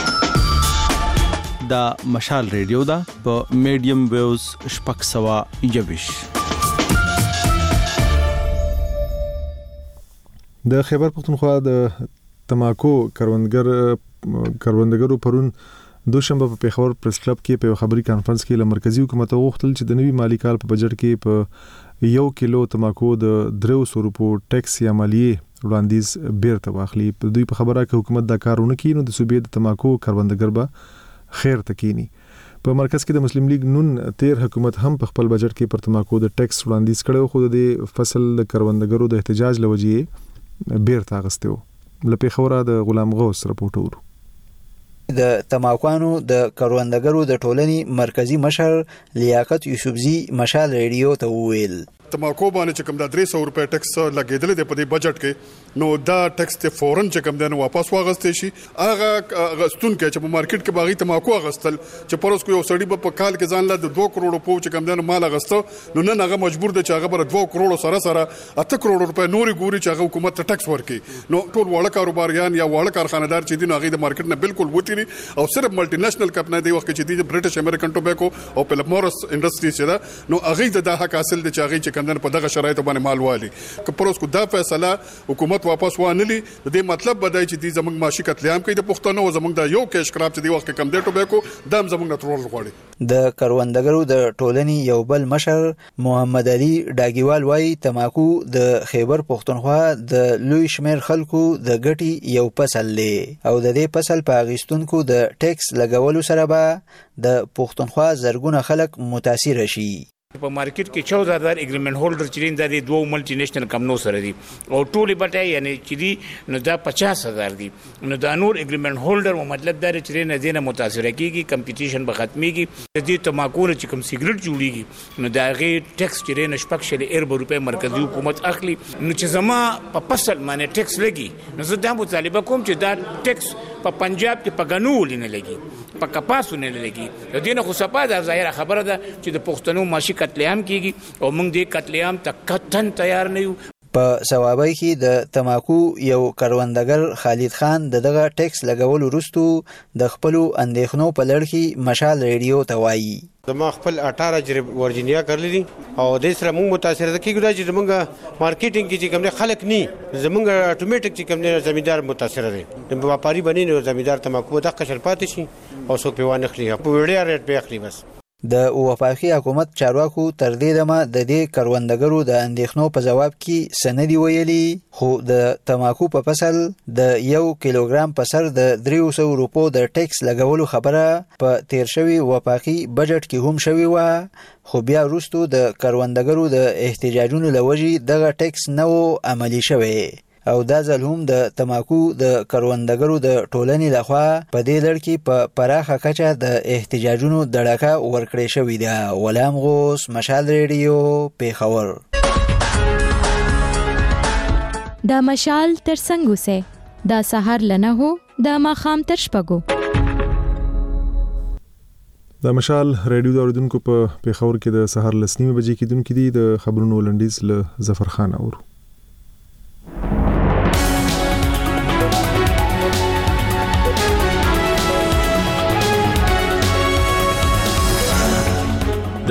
دا مشال ریډیو دا په میډیم ویوز شپږ سوا یوش د خیبر پختونخوا د تماکو کروندګرو پرون دوشنبه په پیښور پریس کلب کې په خبري کانفرنس کې له مرکزی حکومت غوښتل چې د نوي مالی کال په بجټ کې په 1 کیلو تماکو د 300 روپو ټیکس یا مالیه وړاندیز بیرته واخلي. دوی په خبره کې حکومت دا کارونه کوي نو د صوبې د تماکو کروندګر به خیر تکینی. په مرکز کې د مسلم لیگ نون 13 حکومت هم په خپل بجټ کې پر تماکو د ټیکس وړاندیز کړو خو د فصل د کروندګرو د احتجاج لوجې بیرته غستو. لپاره خبره د غلام غوث رپورټ ورو د تماکوانو د کروندګرو د ټولنې مرکزی مشر لیاقت یوسفزی مشال ریډیو ته وویل تماکو باندې چې کوم د 300 روپے ټیکس لګیدل دی په دې بجټ کې نو دا ټیکس ته فورن چې کوم دی واپس واغستې شي هغه غستون کې چې په مارکیټ کې باغی تماکو غستل چې پروس کو یو سړی په کال کې ځان له 2 کروڑ په چې کوم دی مال غستو نو نه هغه مجبور دی چې هغه بر 2 کروڑ سره 8 کروڑ روپے نوري ګوري چې هغه حکومت ته ټیکس ورکړي نو ټول وړ کاروباریان یا وړ کارخانه‌دار چې دي هغه د مارکیټ نه بالکل وټی او صرف ملټي نېشنل کمپنۍ دی وخت چې دی برټش امریکن ټوباکو او پیلمورس انډستریز چې دا نو هغه د حق حاصل دي چې هغه چې کوم په دغه شرایط باندې مال والی که پروس کو دا فیصله حکومت واپس وانلی د دې مطلب بدای چې دې زمنګ ماشي قتلیام کوي د پښتنو زمنګ دا یو کیش کراب چې دی وخت کم دی ټوباکو دام زمنګ نترول غواړي. د کروندګرو د ټولنې یو بل مشر محمد علي ډاګیوال وايي تماکو د خیبر پښتونخوا د لوی شمیر خلکو د ګټي یو فصل دی او د دې فصل په اغیستونکو د ټیکس لګولو سره به د پښتونخوا زرګونه خلک متاثر شي. په مارکیټ کې 14000 اګریمنت هولډر چې د دوه ملټي نېشنل کمپنیو سره دي او ټولې بټای یعنی چې دي نو دا 50000 دي نو دا نور اګریمنت هولډر مطلب دا چې نه دینه متاثر کیږي کمپټیشن به ختميږي د دې تماکو چې کوم سیګریټ جوړیږي نو دا غي ټیکس چې نه شپږ ارب روپے مرکزی حکومت اخلي نو چې زما په فصل باندې ټیکس لګي نو زه دا مطالبه کوم چې دا ټیکس په پنجاب کې په غنول نه لګي په کپاسو نه لګي د دینه خو صفه دا ظاهره خبره ده چې د پښتنو ماشي قتلیام کیږي او موږ دې قتلیام ته کتن تیار نه یو. په سوابای کې د تماکو یو کروندګر خالد خان دغه ټیکس لګول وروسته د خپل اندېښنو په لړ کې مشال ریډیو ته وایي زما خپل 18 ورجینیا کړل دي او د سره موږ متاثر کیږو چې زمونږ مارکیټینګ کې چې کوم خلک ني زمونږ اتوماتیک چې کوم زمیندار متاثر دي د وپاری بنې نو زمیندار تماکو د قشر پاتې شي او څوک په وانه خلی په وړیا ریټ به اخلي. بس د وفاقي حکومت چارواکو تر دې دمه د دې کروندګرو د اندېښنو په جواب کې سندي ویلي خو د تماکو په فصل د 1 کیلوګرام په سر د 300 روپو د ټیکس لګولو خبره په تیر شوی وفاقي بجټ کې هم شوی و خو بیا وروسته د کروندګرو د احتجاجونو لوجې دغه ټیکس نو عملی شوی او دا ځل هم د تماکو د کروندګرو د ټولنې لخوا په دې لړ کې په پراخه کچه د احتجاجونو دړکه ورکړې شوې ده. غلام غوث مشال ریډیو پیښور. دا مشال تر څنګه سه دا سحر لنه هو دا ماخام تر شپګو. د مشال ریډیو د اوریدونکو په پیښور کې د سحر لسنیمه بجې کې دونکو دي د خبرونو لنډیز له ظفر خان اورو.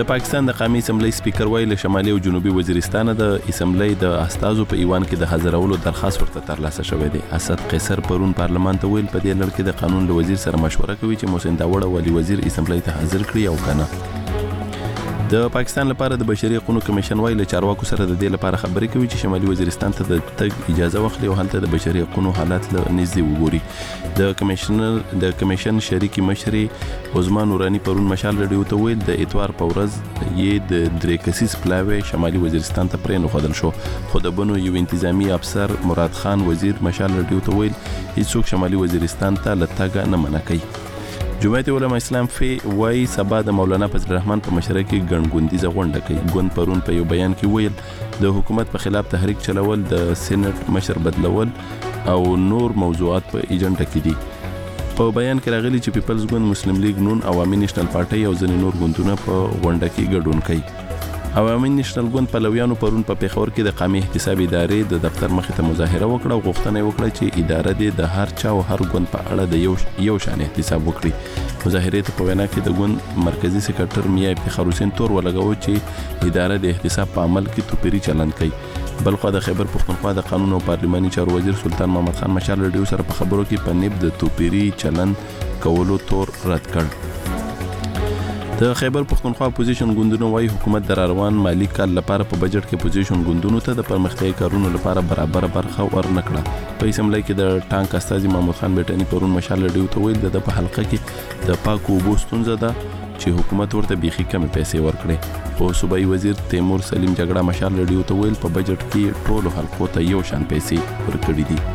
د پاکستان د قومي اسمبلی سپیکر ویل شمالي او جنوبي وزیرستان د اسمبلی د استازو په ایوان کې د حاضرولو درخواست ورته ترلاسه شوی دی. اسد قیصر پرون پارلمان ته ویل په دې لړ کې د قانون له وزیر سره مشوره کوي چې محسن داوړ ولی وزیر اسمبلی ته حاضر کړي او کنه. د پاکستان لپاره د بشري حقوقو کمیشن ویل چارواکو سره د دې لپاره خبرې کوي چې شمالي وزیرستان ته د تګ اجازه واخلي او هلته د بشري حقوقو حالات له نږدې وګوري. د کمیشن شریکي مشري عثمان نورانی پرون مشال رادیو ته ویل د اتوار په ورځ یې د درې کسیز پلاوی شمالي وزیرستان ته پرې نه خدل شو. خو د بنو یو انتظامی افسر مراد خان وزیر مشال رادیو ته ویل هیڅوک شمالي وزیرستان ته لټاګه نه منع کوي. جمعیت علماء اسلام فی وای سبا د مولانا فضل الرحمن په مشرۍ کې ګڼګوندیزه غونډه کوي. ګوند پرون په یو بیان کې ویل د حکومت په خلاف تحریک چلول، د سېنات مشر بدلول او نور موضوعات په ایجنډا کې دي. په بیان کې راغلي چې پیپلز ګوند، مسلم لیگ نون، عوامي نېشنل پارټي او ځینې نور ګوندونه په غونډه کې ګډون کوي. عوامي نېشنل ګوند پلویانو پرون په پیښور کې د قومي احتساب ادارې د دفتر مخې ته مظاهره وکړه او غوښتنه یې وکړه چې اداره دې د هر چا او هر ګوند په اړه د یو شان احتساب وکړي. مظاهرې ته په وینا کې د ګوند مرکزی سکرټر میا افتخار حسین تور ولګاوه چې اداره د احتساب په عمل کې توپیری چلند کوي. بلخو د خیبر پښتونخوا د قانون او پارلماني چارو وزیر سلطان محمد خان مشال رادیو سره په خبرو کې په نيب د توپیری چلند کولو تور رد کړ. د خیبر پښتونخوا اپوزیشن ګوندونو وايي حکومت د روان مالی کال لپاره په بجټ کې اپوزیشن ګوندونو ته د پرمختیايي کارونو لپاره برابر برخه ورنکړه. په اسمبلی کې د ټانک استازي محمود خان بیٹانی پرون مشال رادیو ته ویل د په حلقه کې د پاکو اوبو ستونزه ده چې حکومت ورته بيخي کم پیسې ورکړي. خو صوبایي وزیر تیمور سلیم جګړه مشال رادیو ته ویل په بجټ کې ټولو حلقو ته یو شان پیسې ورکړي دي.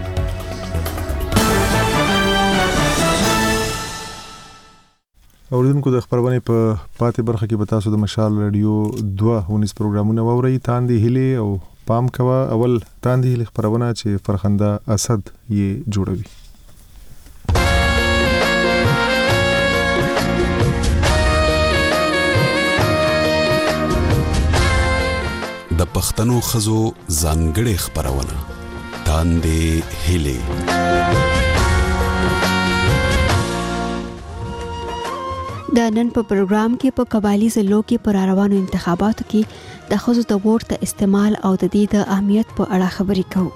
اوریدونکو د خبرونه په پاتې برخه کې به تاسو د مشال رادیو 2 ونیس پروګرامونه ووري. تاندې هلي او پام کوا. اول تاندې هلي خبرونه چې فرخنده اسد یې جوړوي. د پښتنو خزو ځانګړي خبرونه تاندې هلي. د نن په پروګرام کې په قبایلی ضلعو کې پر روانو انتخاباتو کې د ښځو د ووټ د استعمال او د دې د اهمیت په اړه خبرې کوو.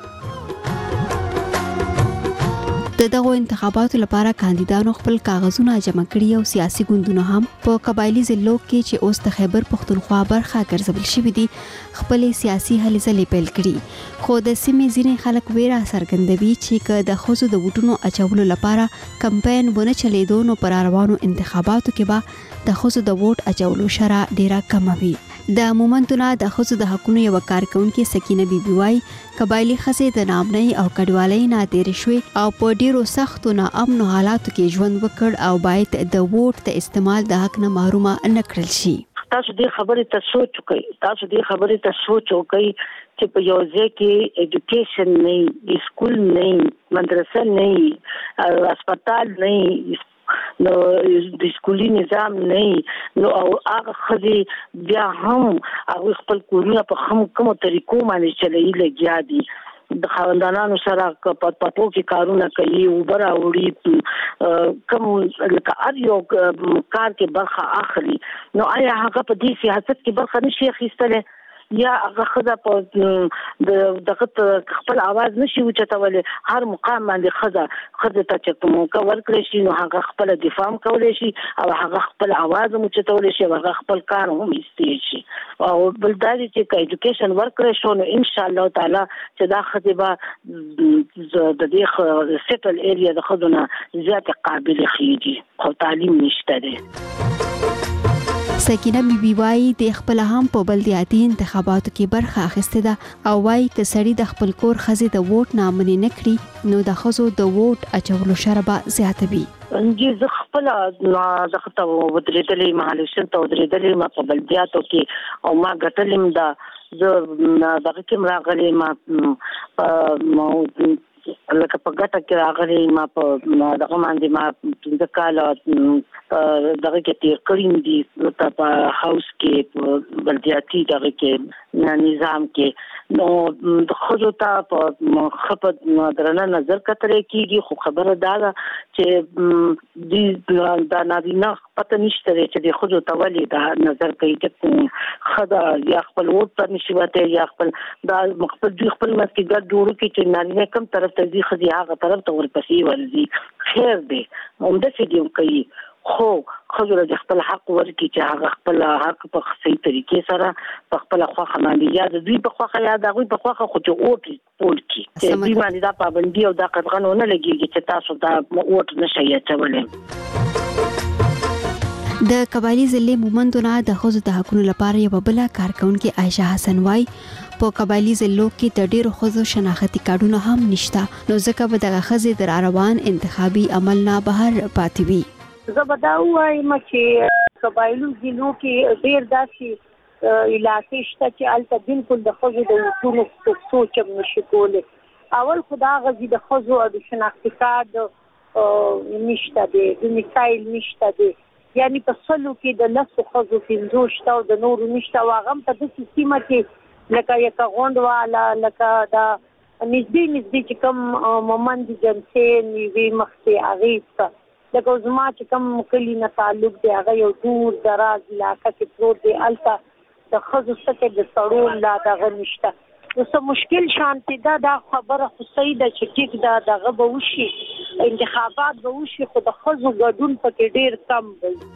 د دغو انتخاباتو لپاره کاندیدانو خپل کاغذونه جمع کړي او سیاسي ګوندونه هم په قبایلی ضلعو کې چې اوس د خیبر پښتونخوا برخه ګرځول شوي دي خپل سیاسي هلې ځلې پیل کړي. خو د سیمې ځینې خلک ویره څرګندوي چې که د ښځو د ووټونو اچولو لپاره کمپاین ونه چلیدو نو پر روانو انتخاباتو کې به د ښځو د ووټ اچولو شرح ډیره کمه وي. د مومنتونه د ښځو د حقونو یو کارکونکي سکینه بیبي وايي قبایلی ښځې د نامنۍ او کډوالۍ نه تېرې شوې او په ډیرو سختو ناامنو حالاتو کې ژوند وکړ او باید د ووټ د استعمال د حق نه محرومه نه کړل شي. تاسو دې خبرې ته سوچ وکړئ چې په یو ځای کې ایجوکیشن نه، سکول نه، مدرسه نه، هسپتال نه، نو د سکولي نظام نه، نو او هغه خځې بیا هم هغه خپل کورونه په کومو طریقو باندې چلایي لګیا دي. د خاوندانو سره په پټو کې کارونه کوي، اوبر اوړي، کوم لکه هر یو کار کې برخه اخلي. نو آیا هغه په دې سیاست کې برخه نشي اخیستلی یا هغه خزه په دغه خپل आवाज نشي اوچتولای؟ هر مقام باندې خزه ته چې موقع ورکړي شي نو هغه خپل دفاع کولای شي او هغه خپل आवाज اوچتولای شي، هغه خپل کار هم ایستي شي. او بل دا چې ایجوکیشن ورکړي شو نو ان شاء الله تعالی چې دا خزه به د دې سیټل ایریا د خزونه زیات قابل خيږي خو تعلیم نشته دی. سکینه بیبي وايي د خپل هم په بلدیاتي انتخاباتو کې برخه اخیسته ده او وايي که سړی د خپل کور خزې د ووټ نه منې نه کړي نو د خزو د ووټ اچولو شربه زیاته وي. انجي زه خپل دغه ته ودرېدلې مهالیشن ته ودرېدلې ما په بلدیاتو کې او ما ګټلم دا زه دغه کې راغلې ما لکه په ګټه کې راغلي ما په دغه باندې ما د کال دغه کې تیر کړیم دي په هاوس کې په بلدیاتي دغه کې نظام کې نو د خزو ته په خپل درنه نظر کتل کېږي. خو خبره دا ده چې د نارینه پته نشته چې د خود تولي دا نظر کوي چې خدا یا خپل ووټ پر نشي وته یا خپل دا خپل مس کې ګډ جوړو کې چې نارینه کم طرف ته ځي خدي هغه طرف ته ورپسې ورځي خیر دی همدا چې دی کوي خو خزر د خپل حق ورکی چې هغه خپل حق په صحیح طریقې سره په خپل خواخه باندې یا د دوی په خواخه یا د غوي په خواخه خو چې اوټ پول کی چې دوی باندې دا پابندي او دا قطغنونه لګيږي چې تاسو دا اوټ نشي چولې د قبایلی ضلع مومندونه د خزو د حقوقو لپاره یو بل کارکونکو عائشہ حسن وای په قبایلی ضلعو کې د ډیرو خزو شناختی کارډونه هم نشته نو ځکه به دغه خزې در روان انتخابي عمل نه بهر پاتې وي زبدا وایم چې قبایلو ضلعو کې ډیر داسې علاقې شته چې البته بالکل د خزو د وټونو سوچ هم نشي کولای اول خدا غزي د خزو د شناختی کارت نشته د میثایل نشته دی یعنی په سلو کې د لاسو خزو پینځو شته او د نورو نشته واغم په دې سیمه کې لکه یک غوند والا لکه دا نږدې چې کوم مومند جنسي نیوي مخته اغیسته لکه زما چې کوم کلی نه تعلق دی هغه یو دور دراز علاقه کې پروت دی الته د خزو څخه د سړو لا دغه نشته نو مشکل شانتي دا خبره خو صحیح ده چې ټیک دا دغه به وشي انتخابات به وشي خو د خزو ګډون پکې ډیر کم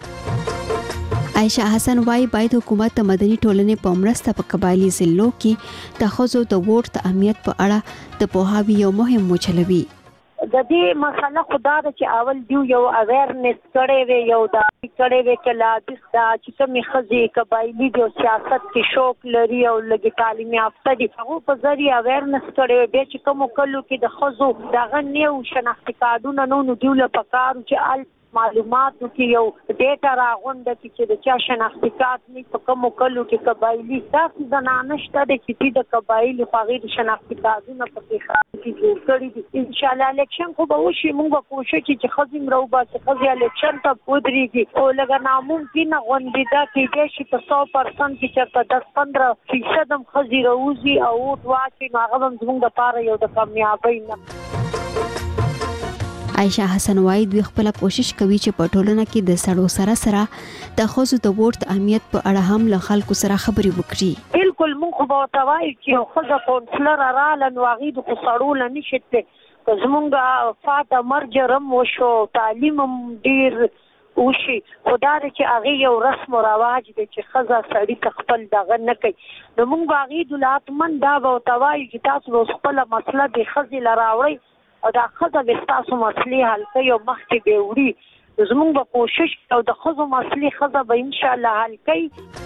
دی عائشہ حسن وای باید حکومت د مدني ټولنې په مرسته په قبایلی ضلعو کې د خزو د ووټ د اهمیت په اړه د پوهاوي یو مهم مچلوي د دې مسله خدا د چې اول دیو یو اویرنس کړي وي یو دا کړي وي کله د چې کومې خزي قبایلی د سیاست کې شوق لري او لګي تعلیمي یافته دي هغه په ذریعہ اویرنس کړي وي چې کوم کلو کې د خزو دغه نیو شناختی کارډونه نو دیو له پکارو چې معلوماتو کې یو ډیټا راغونډه چې د چا شناختی کارت نه په کوم کلو کې قبایلی تاسو زنانه شته چې د قبایلی فقیر شناختی کارتونه په کې جوړ کړی دي ان شاء الله الیکشن خو به وشي موږ به کوشش چې خزم راو باسي خزي الیکشن ته ودرېږي او لکه ناممکن غونډه دا کې چې په 100% کې چې 10-15% هم خزي راوځي او ووټ واچي نو هغه هم زموږ لپاره یو د کامیابی نه عائشہ حسن وای دوی خپل کوشش کوي چې په ټولنه کې د سړو سره د خزو د ووټ اهمیت په اړه هم له خلکو سره خبرې وکړي بالکل موږ به توای چې خزه کونسلر رااله نو غید خو سړو نه شته زمونږه فاطمه مرجرم وشو تعلیم ډیر وشي خدای چې هغه یو رسم او رواج دي چې خزه سړی خپل دغه نه کوي نو موږ باغی دولتمن دا به توای چې تاسو خپل مسله د خزي لراوړي او دا خزه د تاسو مسلې حل کوي او مخکې به وړي زموږ به کوشش او د خزو مسلې خزه به ان شاء الله حل کوي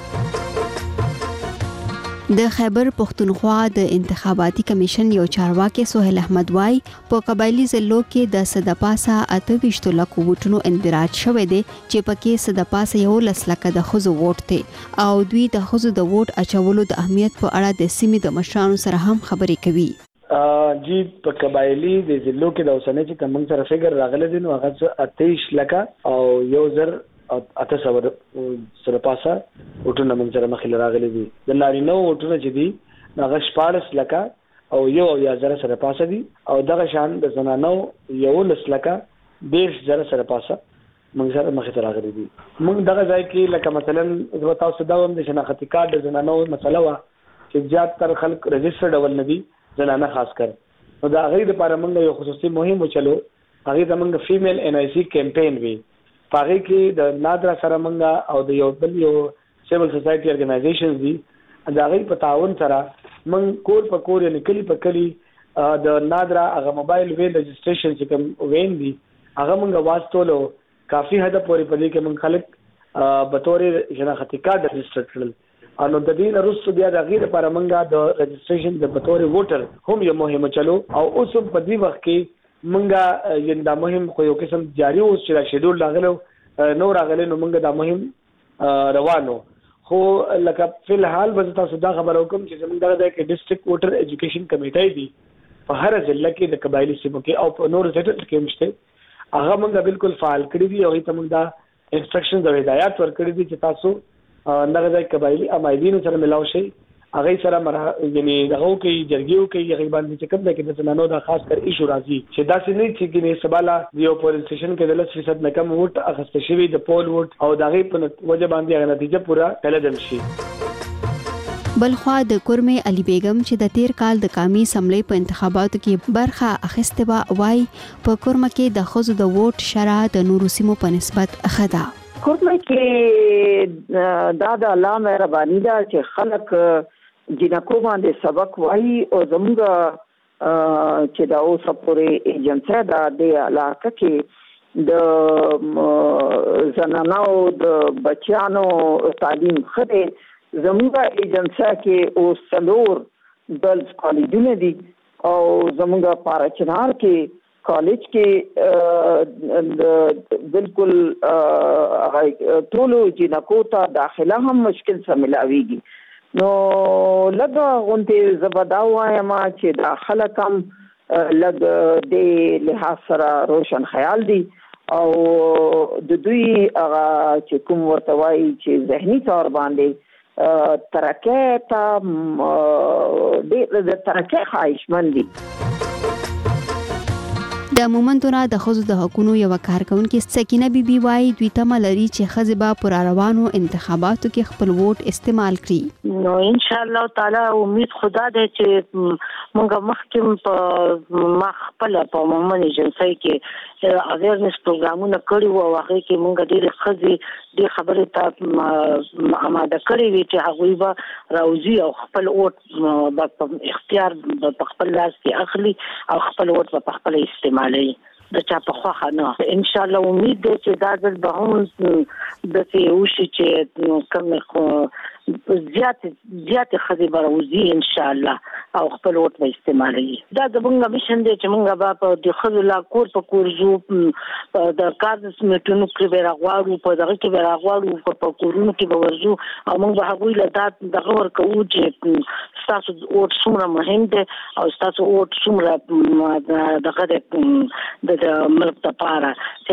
د خیبر پختونخوا د انتخاباتي کمیشن یو چارواکي سہیل احمد وای په قبایلی ضلعو کې د صدپاسه 28 لک ووټونو اندراج شوه دي چې پکې صدپاسه یو لسلک د خزو ووټ ته او دوی د خزو د ووټ اچولو د اهمیت په اړه د سیمې د مشرانو سره هم خبرې کوي جی په قبایلی د ضلعو کې د اوسنۍ چې کوم سره فګر راغله دي نو هغه 28 لک او 1800 سره پاسه وټونه موږ سره مخې راغلي دي د نارینه وټونه چې دي هغه 14 لک او 1000 سره پاسه دي او دغه شان د زنانو 11 لک 10000 سره پاسه موږ سره مخې راغلي دي موږ دغه ځای کې لکه مثلا زه تاسو دا هم د شناختی کارت د زنانو مسله وا چې زیات تر خلک رجسټر ډول نه دي زنانه خاص کر نو دا غیر لپاره موږ یو خصوصي مهم وچلو هغه د موږ فیمیل ان آی سی کمپین وی پاره کې د نادرا سره موږ او د یو بل یو سیول سوسایټي ارګنایزیشنز دي دا غیر په تعاون سره موږ کور په کور یعنی کلی په کلی د نادرا هغه موبایل وین رجسټریشن چې کوم وین دي هغه موږ واسطولو کافي حد پورې په دې کې موږ خلک به تورې شناختی کارت رجسټر کړل انو د دې وروسته بیا د غیر لپاره موږ د رجسټریشن د بطور ووټر هم یو مهمه چلو او اوس په دې وخت کې موږ یندا مهم خو یو قسم جاری اوس چې شیډول لاغلو نو راغلی نو موږ دا مهم روانو خو لکه په الحال به تاسو دا خبر وکم چې موږ دغه د ډیسټریکټ ووټر ایجوکیشن کمیټه دی په هر ضلع کې د قبایلی سیمو کې او په نور ځایونو کې مشته هغه موږ بالکل فعال کړی دی او ته موږ دا انسټرکشنز او هدایات ورکړي دي چې تاسو دغه ځای قبایلی امایدینو سره ملاو شي هغه سره یعنی دغه کوي جرګیو کوي هغه باندې چې کوم کې د زنانو د خاص کر ایشو راځي چې دا څه نه چې کې سباله یو پولیس سټیشن کې د 10% نه کم ووټ اخیستل شوی د پول ووټ او دغه په وجه باندې هغه نتیجه پورا کلدم شي. بلخوا د کورمه علي بیگم چې د تیر کال د قومي اسمبلی په انتخاباتو کې برخه اخیسته و وای په کورمه کې د خزو د ووټ شرع د نورو سیمو په نسبت اخدا. کورمه کې دا د الله مهرباني ده چې خلک جنکو باندې سبق وایي او زموږ چې دا اوسه پورې ایجنسي دا د علاقه کې د زنانو د بچیانو تعلیم خده زموږ ایجنسي کې او سلور ګرلز کالجونه دي او زموږ پارچنار کې کالج کې بالکل ټول جنکو ته داخله هم مشکل سره ملاويږي. نو لږه غونډه زبدا وایم چې داخله کم لږ د لحاظ سره روشن خیال دي او د دوی هغه چې کوم ورته وایي چې ذهني تور باندې ترقه ته د ترقه خواهشمند دي. د مومندونه د خزو د حقوقو یو کارکونکو سکینه بیبي وای دوی ته ملري چې خزه با پر روانو انتخاباتو کې خپل ووټ استعمال کړي. نو ان شاء الله تعالی امید خدا دې چې موږ مخکې په مخبل په مومن ایجنسي کې اویرنس پروګرامونه کړی وو هغه کې موږ ډېر خزي د خبرې ته آماده کړی وی چې هغه به راوځي او خپل ووټ په اختیار په خپل لاس کې اخلي او خپل ووټ په خپل استعمال د چا په خواخه نه. ان شاء الله امید ده چې دا د بهون د سیوشي چې کوم زیات خزي بروزي ان شاء الله او خپل وټ به استعمالي. دا د موږ مشن دی چې موږ په د خزو لا کور په کور زو د کارز میټونو کې به راغواړو په دغه کې به راغواړو په کورونو کې به ورزو او موږ به هغوی له دغه ورکو چې تاسو وټ څومره مهم دی او تاسو وټ څومره دغه د ملک لپاره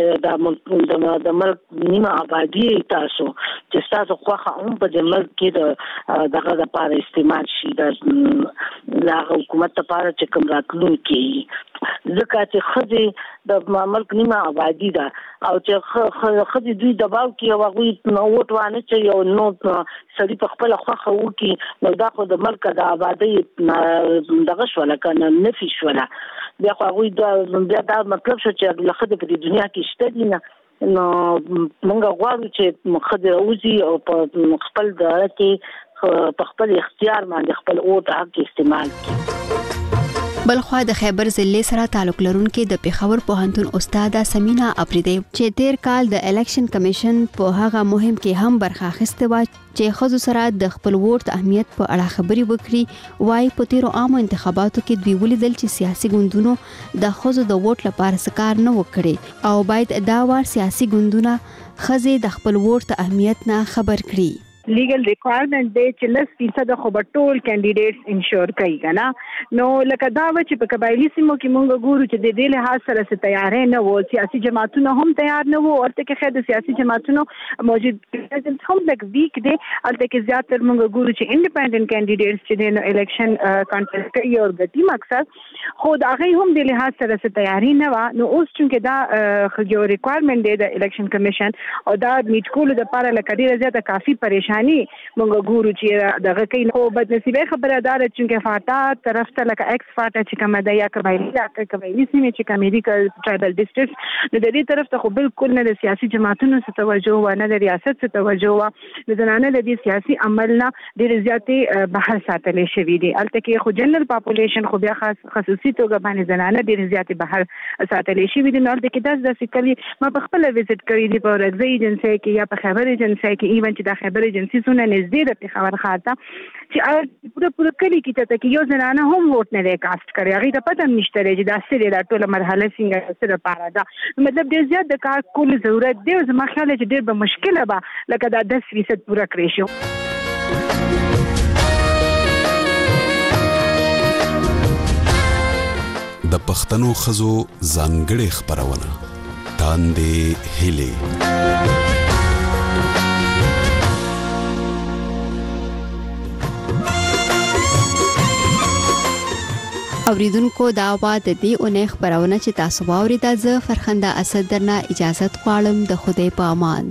چې د ملک نیمه آبادی تاسو چې تاسو خوخه هم په د ملک کې دغه لپاره استعمال شي د حکومت لپاره چې کوم راتلون کې ځکه چې خزي د ملک نیمه آبادی ده او چې خزي دوی دباو کې او هغه نو وټ وانه چې یو نو سړي په خپل خوخه وکي نو دا خو د ملک د آبادی دغه شوله کنه نفي شوله بیا خو هغه دا مطلب شو چې لخد په دنیا کې شته دي نه نو موږ غواړو چې خزي اوزي او په خپل دغه کې په خپل اختیار باندې خپل ووټ حق استعمال کړي. بلخوا د خیبر ضلع سره تعلق لرونکو د پیښور پوهنتون استاده سمینا اپریدی چې تیر کال د الیکشن کمیشن په هغه مهم کې هم برخه اخیسته و چې خزو سره د خپل ووټ اهمیت په اړه خبري وکړي وای په تیرو عام انتخاباتو کې دوی ولیدل چې سیاسي ګوندونو د خزو د ووټ لپاره سکار نه وکړي او باید دا وار سیاسي ګوندونه خزي د خپل ووټ اهمیت نه خبر کړي. لیګل ریکوایرمنٹ دی چې 10% خو به ټول کینډیډیټس انشور کوي کنه نو لکه دا و چې په قبایلی سیمو کې مونږ ګورو چې د دې لحاظ سره څه تیارې نه وو سیاسي جماعتونه هم تیار نه وو ورته کې خیر د سیاسي جماعتونو موجود هم لکه ویک دی البته کې زیاتره مونږ ګورو چې انډیپندنت کینډیډیټس چې د الیکشن کانټیسټ کوي او ګټي مقصد خو دا غي هم د لحاظ سره څه تیاری نه و نو اوس چې دا یو ریکوایرمنٹ دی د الیکشن کمیشن او دا میټ کول د لپاره لکه ډیره زیاته کافي مونږ ګورو چې دغه کې نو بد نصیبه خبره دار چې فاټا طرف ته لکه ایکس فاټا چې کومه د یا قبایلی سیمه چې کمیډیکل ټرایبل ډیسټرکټ نو د دې طرف ته خو بالکل نه د سیاسي جماعتونو څخه توجه و نه د ریاست څخه توجه و د زنانه د سیاسي عمل نه ډېر زیاتې بهر ساتل شوی دی البته کې خو جنرال پاپولیشن خو بیا خصوصي توګه باندې زنانه ډېر زیاتې بهر ساتل شوی دی نو د کې د سکلی ما په خپل وزټ کړی دی په رګزي ایجنسی کې یا په خبر ایجنسی کې ایون چې د خبر ایجنسی سونه نږدې د پیښور ښار ته چې پوره کلی کې ته کې یو زنانه هم ووټ نه کاست کړی هغه ته پته نشته چې دا سره د ټوله مرحله څنګه سره پاره ده مطلب ډېر زیات د کار کول ضرورت دی زما خیال چې ډېر به مشکله به لکه دا 10% پوره کړی شو. د پښتنو خزو ځانګړې خبرونه تاندې هلي اوریدونکو دا وا د دې اونۍ خبرونه چې تاسو واوریده زه فرخنده اسد درنه اجازه غواړم د خدای په امان.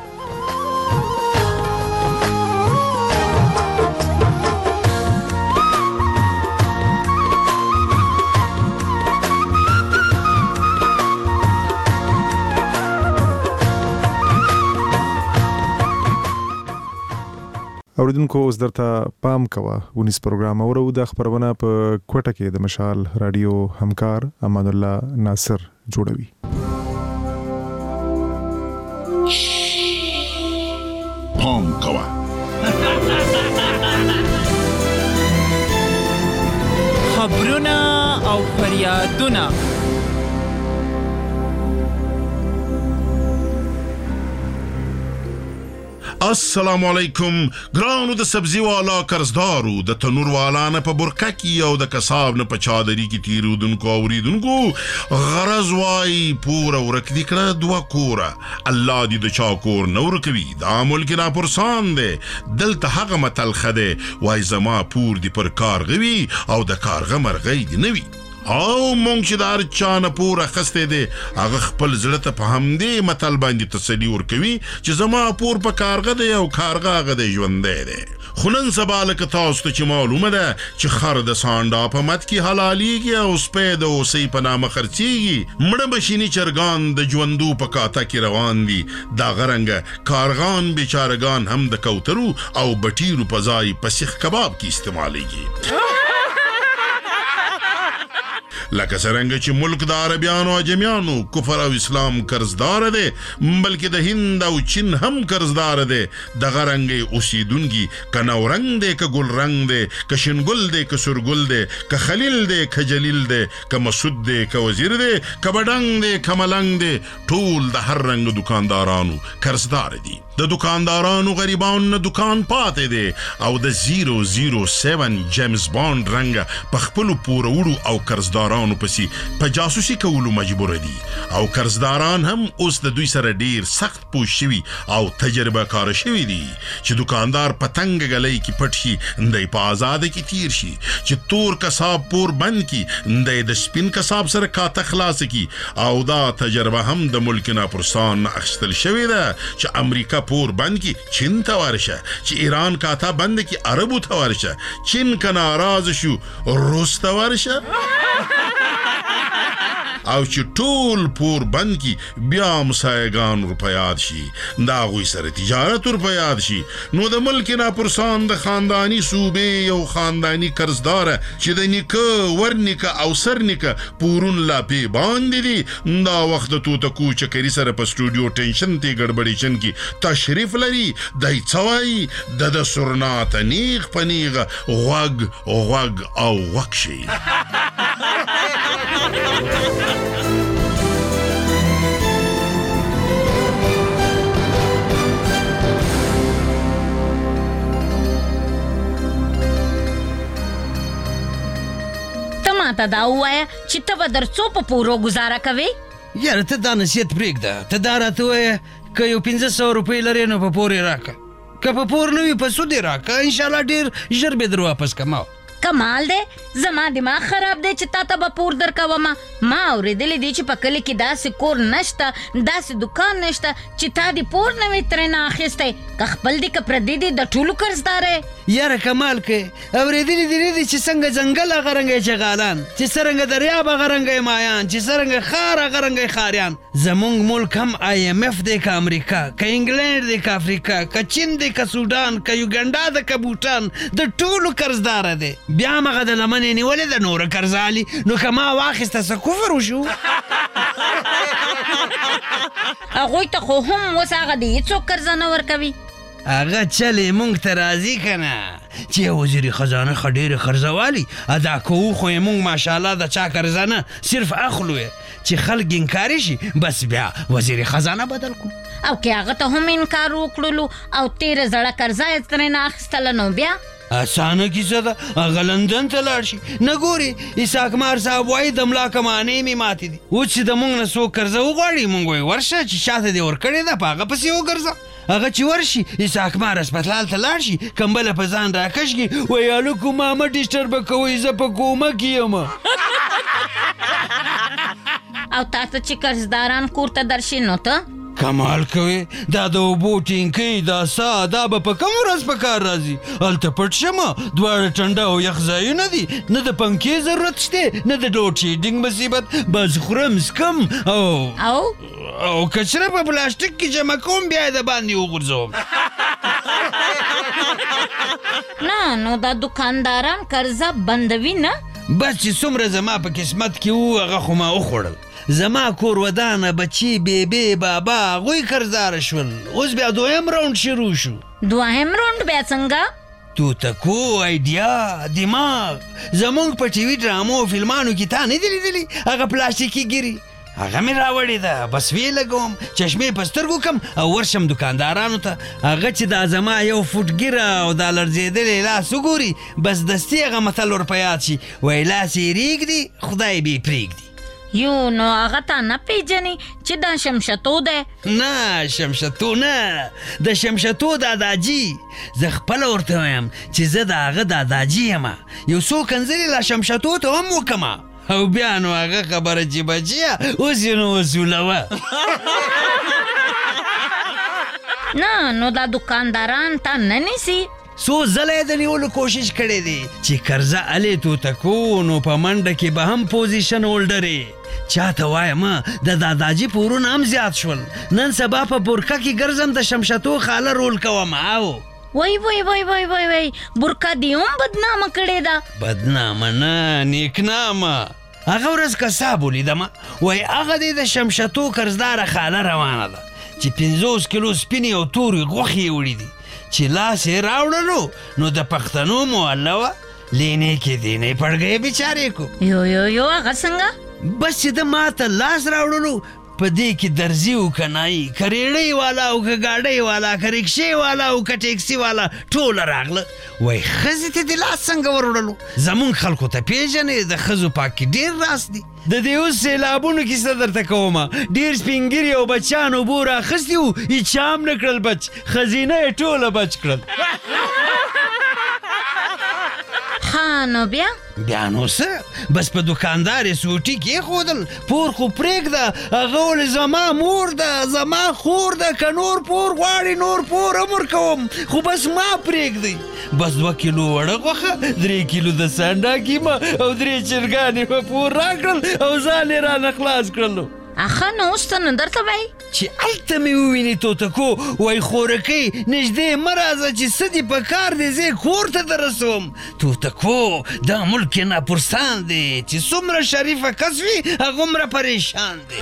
اوریدونکو اوس درته پام کوه ونیس پروګرام اورو د خبرونه په کوټه کې د مشال رادیو همکار امان الله ناصر جوړوي. پام کوه خبرونه او فریادونه السلام علیکم ګرانو د سبزی والا قرضدارو د تنور والا نه په برکه کې او د کساب نه په چادري کې تیرودونکو اوریدونکو غرض وای پورا ورک دي کړه دوا کوره الله دې د چا کور نور کوي دا ملک نه پرسان دي دلته هغه متل خده وای زما پور دي پر کار غوي او د کارغه مرغۍ دي نوي او مونږ چې دار چانه پورا خسته دي هغه خپل زړه ته په همدې متل باندې تسلی ورکوي چې زما پور په کارغه دی او کارغه هغه دی ژوند دی خو نن سبا لکه تاسو ته چې معلومه ده چې خر د سانډا په مت کې حلاليږي او سپی د اوسۍ په نامه خرڅېږي مړه بشینی چرګان د ژوندو په کاته کې روان دي دا غرنګه کارغان بیچارهګان هم د کوترو او بټیرو په ځای په سیخ کباب کې استعمالېږي لکه څنګه چې ملک د عربیانو او جمیانو کفر او اسلام قرضدار دی بلکې د هند او چین هم قرضدار دی د غرنګي اوسیدونکي کناو رنگ دی ک ګل رنگ دی ک شنګل دی ک سرګل دی ک خلیل دی ک جلیل دی ک مسعود دی ک وزیر دی ک بډنګ دی ک ملنګ دی ټول د هر رنگ دکاندارانو قرضدار دي د دکاندارانو غریبانو نه دکان پاتې دی او د 007 جیمز بوند رنگ په خپل پوره وړو او قرضدارانو پسې په جاسوسي کولو مجبور دي او قرضداران هم اوس د دوی سره ډیر سخت پوه شوي او تجربه کار شوي دي چې دکاندار پتنګ غلې کې پټ شي اندای په آزاد کې تیر شي چې تور کساب پور بند کی اندای د سپین کساب سره کاته خلاص کی او دا تجربه هم د ملک نه پرسان اخستل شوی ده چې امریکا پور بند کی چین ته ورشه چې ایران کاته بند کی عربو ته ورشه چین کنه ناراض شو روس ته ورشه او چې ټول پور بند کی بیا مسایگان روپیاد شي دا غوی سره تجارت روپیاد شي نو د ملک نه پرسان د خاندانی صوبې یو خاندانی قرضدار چې د نیکه ورنیکه او سرنیکه پورون لا پی باندې دي دا وخت ته کو چکري سره په سټوډیو ټینشن ته ګډبډي چن کی تشریف لري دای څوای د سرنات نیغ پنیغ غوګ او وکشي ته دا وایا چې ته به درڅو په پورو گزاره کوي یاره ته دا نصیحت پرېږده ته دا راته وایه که یو 500 روپۍ لرې نو په پور یې راکړه که په پور نه وي په سود یې راکړه انشاءالله ډېر ژر به در واپس کما کمال دی زما دماغ خراب دی چې تا ته به پور درکومه ما اورېدلی دی چې په کلي کې داسې کور نشته داسې دکان نشته چې تا دې پور نه وي ترېنه اخیستی که خپل دی که پردي دی د ټولو قرضدار یې یاره کمال کې اورېدلی دې نه دي چې څنګه ځنګل هغه رنګه چغالان چې څرنګه دریاب هغه رنګه مایان چې څرنګه ښار هغه رنګه ښاریان زمونږ ملک هم IMF دی که امریکا که انګلینډ دی که افریقا که چین دی که سودان که یوګنډا ده که بوټان د ټولو قرضداره دی بیا مغه د لمنې نیولې د نوره قرضالي نو که ما واخیسته څه کفر وشو هغوی ته خو هم اوس هغه د هېڅوک قرضه نه ورکوي هغه چلې مونږ ته راځي که نه چې وزیر خزانه ښه ډېرې قرضوالي ادا کوو خو یې مونږ ماشاءالله د چا قرضه نه صرف اخلو یې چې خلک انکاري شي بس بیا وزیر خزانه بدل کړو او که هغه ته هم انکار وکړلو او تېره زړه قرضه یې ترېنه اخیستله نو بیا اسانه کیسه ده هغه لندن ته لاړ شي نه ګورې اسحاق مار صاحب وایي د ملا کمانې مې ماتې دي اوس چې د مونږ نه څوک قرضه وغواړي مونږ وایي ورشه چې چاته دې ورکړې ده په هغه پسې وګرځه هغه چې ورشي اسحاق مار هسپتال ته لاړ شي کمبله په ځان راکش کړي وایي هلکو ما مه ډسټربه کوئ زه په کومه کې یم او تاسو چې قرضداران کور ته درشي نو ته کمال کوي دا د اوبو ټینکۍ دا سا دا به په کوم ورځ په کار راځي هلته پټ شمه دواړه ټنډه او یخ ځایونه دي نه د پنکې ضرورت شته نه د لوډ شیډینګ مصیبت بس خورم سکم او کچره په پلاستیک کې جمع کوم بیا یې د باندې وغورځوم نه نو دا دکانداران قرضه بندوي نه بس چې څومره زما په قسمت کې وو هغه خو ما وخوړل زما کور ودانه بچی بیبی بابا هغوی قرضداره شول اوس بیا دویم راوند شروع شو دوهم راوند بیا څنګه توتکو ایډیا دماغ زمونږ په ټي وي ډرامو او فلمانو کې تا نه دي لیدلي هغه پلاستیکي ګیري هغه مې راوړې ده بس ویې لګوم چشمې په سترګو کم او ورشم دکاندارانو ته هغه چې دا زما یو فوټ ګیره او دا لړزېدلی لاس وګوري بس دستي هغه متل ور په یاد شي وایي لاس یې ریږدي خدای به یې پرېږدي یو نو هغه تا نه پیژني چې دا شمشتو دی نه شمشتو نه د شمشتو داداجي زه خپله ورته وایم چې زه د هغه داداجي یم یو څو کنځلې لا شمشتو ته هم وکمه او بیا نو هغه خبره چې بچیه اوس یې نو وصولوه نه نو دا دکانداران تا نه نیسي څو ځله یې د نیولو کوشش کړی دی چې قرضه الې توتکو نو په منډه کې به هم پوزیشن هولډرې چاته وایم د داداجي پورونه هم زیات شول نن سبا په برکه کې ګرځم د شمشتو خاله رول کوم او وای برکه دې هم بدنامه کړې ده بدنامه نه نیکنامه هغه ورځ کساب ولیدمه وایي هغه دې د شمشتو قرضداره خاله روانه ده چې 50 کیلو سپینې او تورې غوښې یې وړي دي چې لاس یې راوړلو نو د پښتنو محله وه لینې کې دینې پړګۍ بیچارې کو یو هغه څنګه بس چې د ما ته لاس راوړلو په دې کې درزي او کنایي که ریړۍ والا او که ګاډۍ والا که رکشې والا او که ټیکسي والا ټوله راغله وایي ښځې ته دې لاس څنګه وروړلو زمونږ خلکو ته پیژنې د ښځو پاک کې ډېر راس دي د دې اوس سیلابونو کیسه درته کومه ډېر سپین ږیري او بچیان اوبو رااخیستي وو هېچا هم نه کړل بچ خزینه یې ټوله بچ کړل نو بیا نو څه بس په دوکاندار یې سوټي کېښودل پور خو پرېږده هغه ولې زما مور ده زما خور ده که نور پور غواړي نور پور هم ورکوم خو بس ما پرېږدئ بس 2 کیلو وړه غوښه 3 کیلو د سانډا کیمه او 3 چرګانې په پور راکړل او ځان یې رانه خلاص کړلو اخه نو اوس ته نه درته وایي چې هلته مې وویني توتکو وایي خورکۍ نږدې مه راځه چې څه دې په کار دی زه کور ته درسوم توتکو دا ملک یې ناپرسان دی چې څومره شریفه کس وي هغومره پریشان دی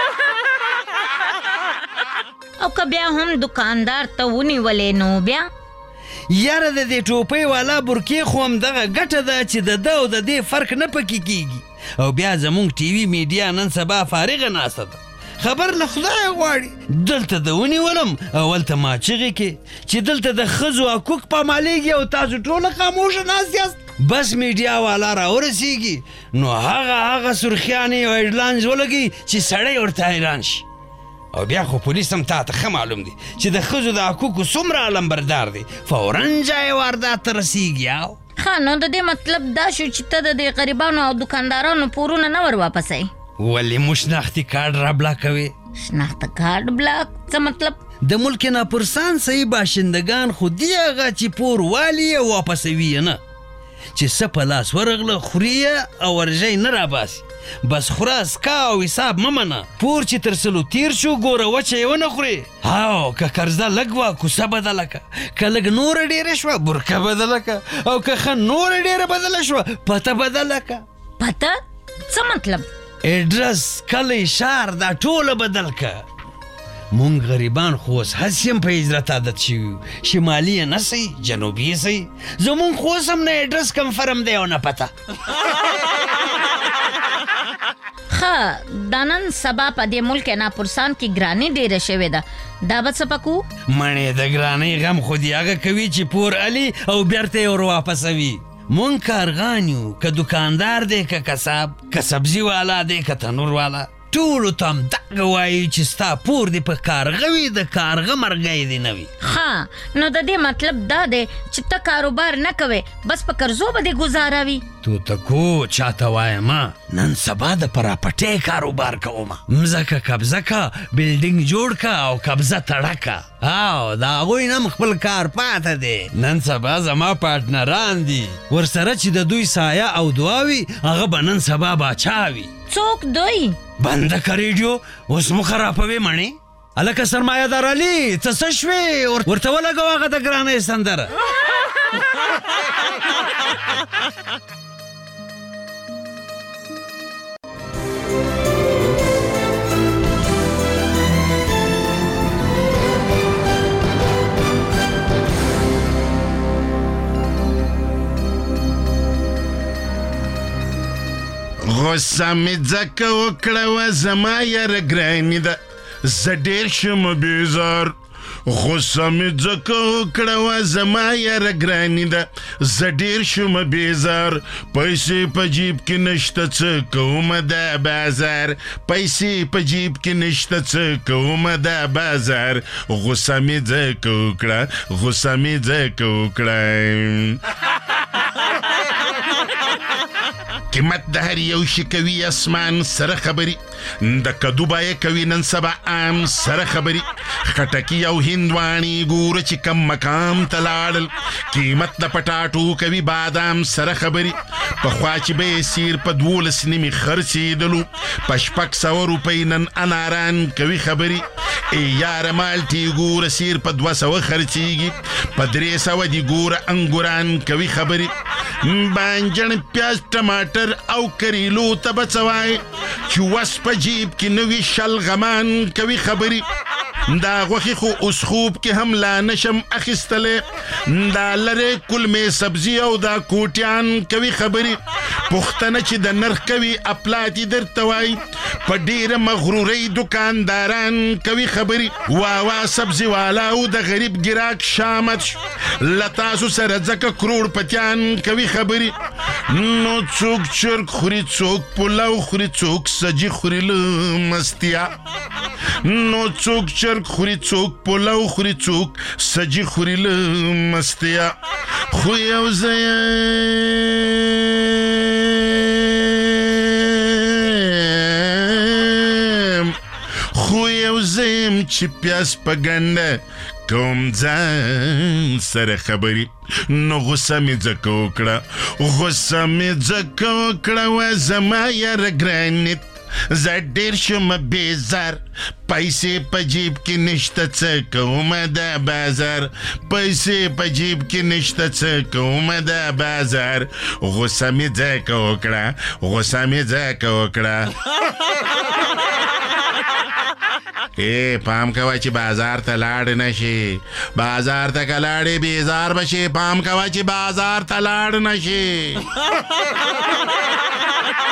او که بیا هم دکاندار ته ونیولې نو بیا یاره د دې ټوپۍ والا برکې خو هم دغه ګټه ده چې د ده او د دې فرق نه پکې کېږي او بیا زمونږ ټي وي میډیا نن سبا فارغه ناسته ده خبر له خدایه غواړي دلته د ونیولم اولته ما چغې کې چې دلته د ښځو حقوق پامالیږي او تاسو ټوله خاموشه ناست یاست بس میډیا والا راورسیږي نو هغه سرخیانې او هیډلاینز ولګي چې سړی ورته حیران شي او بیا خو پولیس هم تا ته ښه معلوم دي چې د ښځو د حقوقو څومره علمبردار دی فوراً جای واردات ته رسیږي او ښه نو د دې مطلب دا شو چې ته د دې غریبانو او دکاندارانو پورونه نه ور واپسوي ولې مو شناختي کارډ را بلاکوي شناخته کارډ بلاک څه مطلب د ملک ناپرسان صحیح باشندگان خو دی هغه چې پور والی یې واپسوي نه چې څه په لاس ورغله خوري او ورژی نه راباسي بس خوره سکا او حساب مه منه پور چې تر سلو تیر شو ګوره وچه یې ونه خورې هاو که قرضه لږ وه کوڅه بدله که لږ نوره ډېره شوه برکه بدله که او که ښه نوره ډېره بدله شوه پته بدله که پته څه مطلب اډرس کلی شار دا ټوله بدل که مونږ غریبان خو اوس هسې هم په هجرت عادت شوي یو شمالي یې نه صحیح جنوبي یې صحیح زمونږ خو اوس هم نه اډرس کنفرم دی او نه پته ښه دا نن سبا په دې ملک ناپرسان کې ګراني ډېره شوې ده دا به څه پکو مڼې د ګرانۍ غم خو دې هغه کوي چې پور علي او بیرته یې ور واپسوي مونږ کارغان یو که دکاندار دی که کسب که سبزي والا دی که تنور والا ټولو ته هم دغه وایي چې ستا پور دې په کارغه وي د کارغه مرګی دې نه وي. ها نو د دې مطلب دا دی چې ته کاروبار نه کوې بس په قرضو به دې ګزاره وي. توتکو چاته وایم نن سبا د پراپټۍ کاروبار کوم. مځکه قبضه کا، بلډینګ جوړ کا او قبضه تړه کا. او د هغوی نه خپل کار پاته دی. نن سبا زما پارټنران دي ورسره چې د دوی سایه او دعا وي هغه به نن سبا باچا وي. څوک دوی؟ بنده که ریډیو اوس مو خرابوي مڼې. هلکه سرمایه دار علي ته څه شوې ورته ولګوه هغه د ګرانۍ سندره. غصه مې ځکه وکړه وه زما یاره ګرانې ده زه ډېر شم بیزار. غصه مې ځکه وکړه وه زما یاره ګرانې ده زه ډېر شم بیزار. پیسې په جیب کې نشته څه کومه دا بازار. پیسې په جیب کې نشته څه کومه دا بازار. غصه مې ځکه وکړه غصه مې ځکه وکړه. قیمت د هر یو شي کوي اسمان سره خبري. د کدو بایه کوي نن سبا عام سره خبري. خټکی او هندواني ګوره چې کم مقام ته لاړل. قیمت د پټاټو کوي بادام سره خبري. پخوا چې به یې سیر په 12 نیمې خرڅېدلو په 600 روپۍ نن اناران کوي خبري. ای یاره مالټې ګوره سیر په 200 خرڅېږي. په 300 دي ګوره انګوران کوي خبري. بانجن پیاز ټماټر او کریلو ته به څه وایې چې وس په جیب کې نوي شلغمان کوي خبري. دا غوښې خو اوس خوب کې هم لا نشم اخیستلی. دا لرې کلمې سبزي او دا کوټیان کوي خبري. پوښتنه چې د نرخ کوي اپلاتي درته وایي. په ډېره مغرورۍ دکانداران کوي خبري. وا سبزي والا او د غریب ګراک شامت له تاسو سره ځکه کروړپتیان کوي خبري. نو څوک چرګ خوري څوک پلاو خوري څوک سجي خوري له مستیا. نو څوک چرګ خوري څوک پلاو خوري څوک سجي خوري له مستیا. خو یو ځای چې پیاس په ګنډه کوم ځان سره خبري. نو غصه مې ځکه وکړه غصه مې ځکه وکړه وه زما یاره ګرانیت زه ډېر شم بیزار. پیسې په جیب کې نشته څه کومه دا بازار. پیسې په جیب کې نشته څه کومه دا بازار. غصه مې ځکه وکړه غصه مې ځکه وکړه. پام کوه چې بازار ته لاړ نشي. بازار ته که لاړې بیزار بشي. پام کوه چې بازار ته لاړ نشي.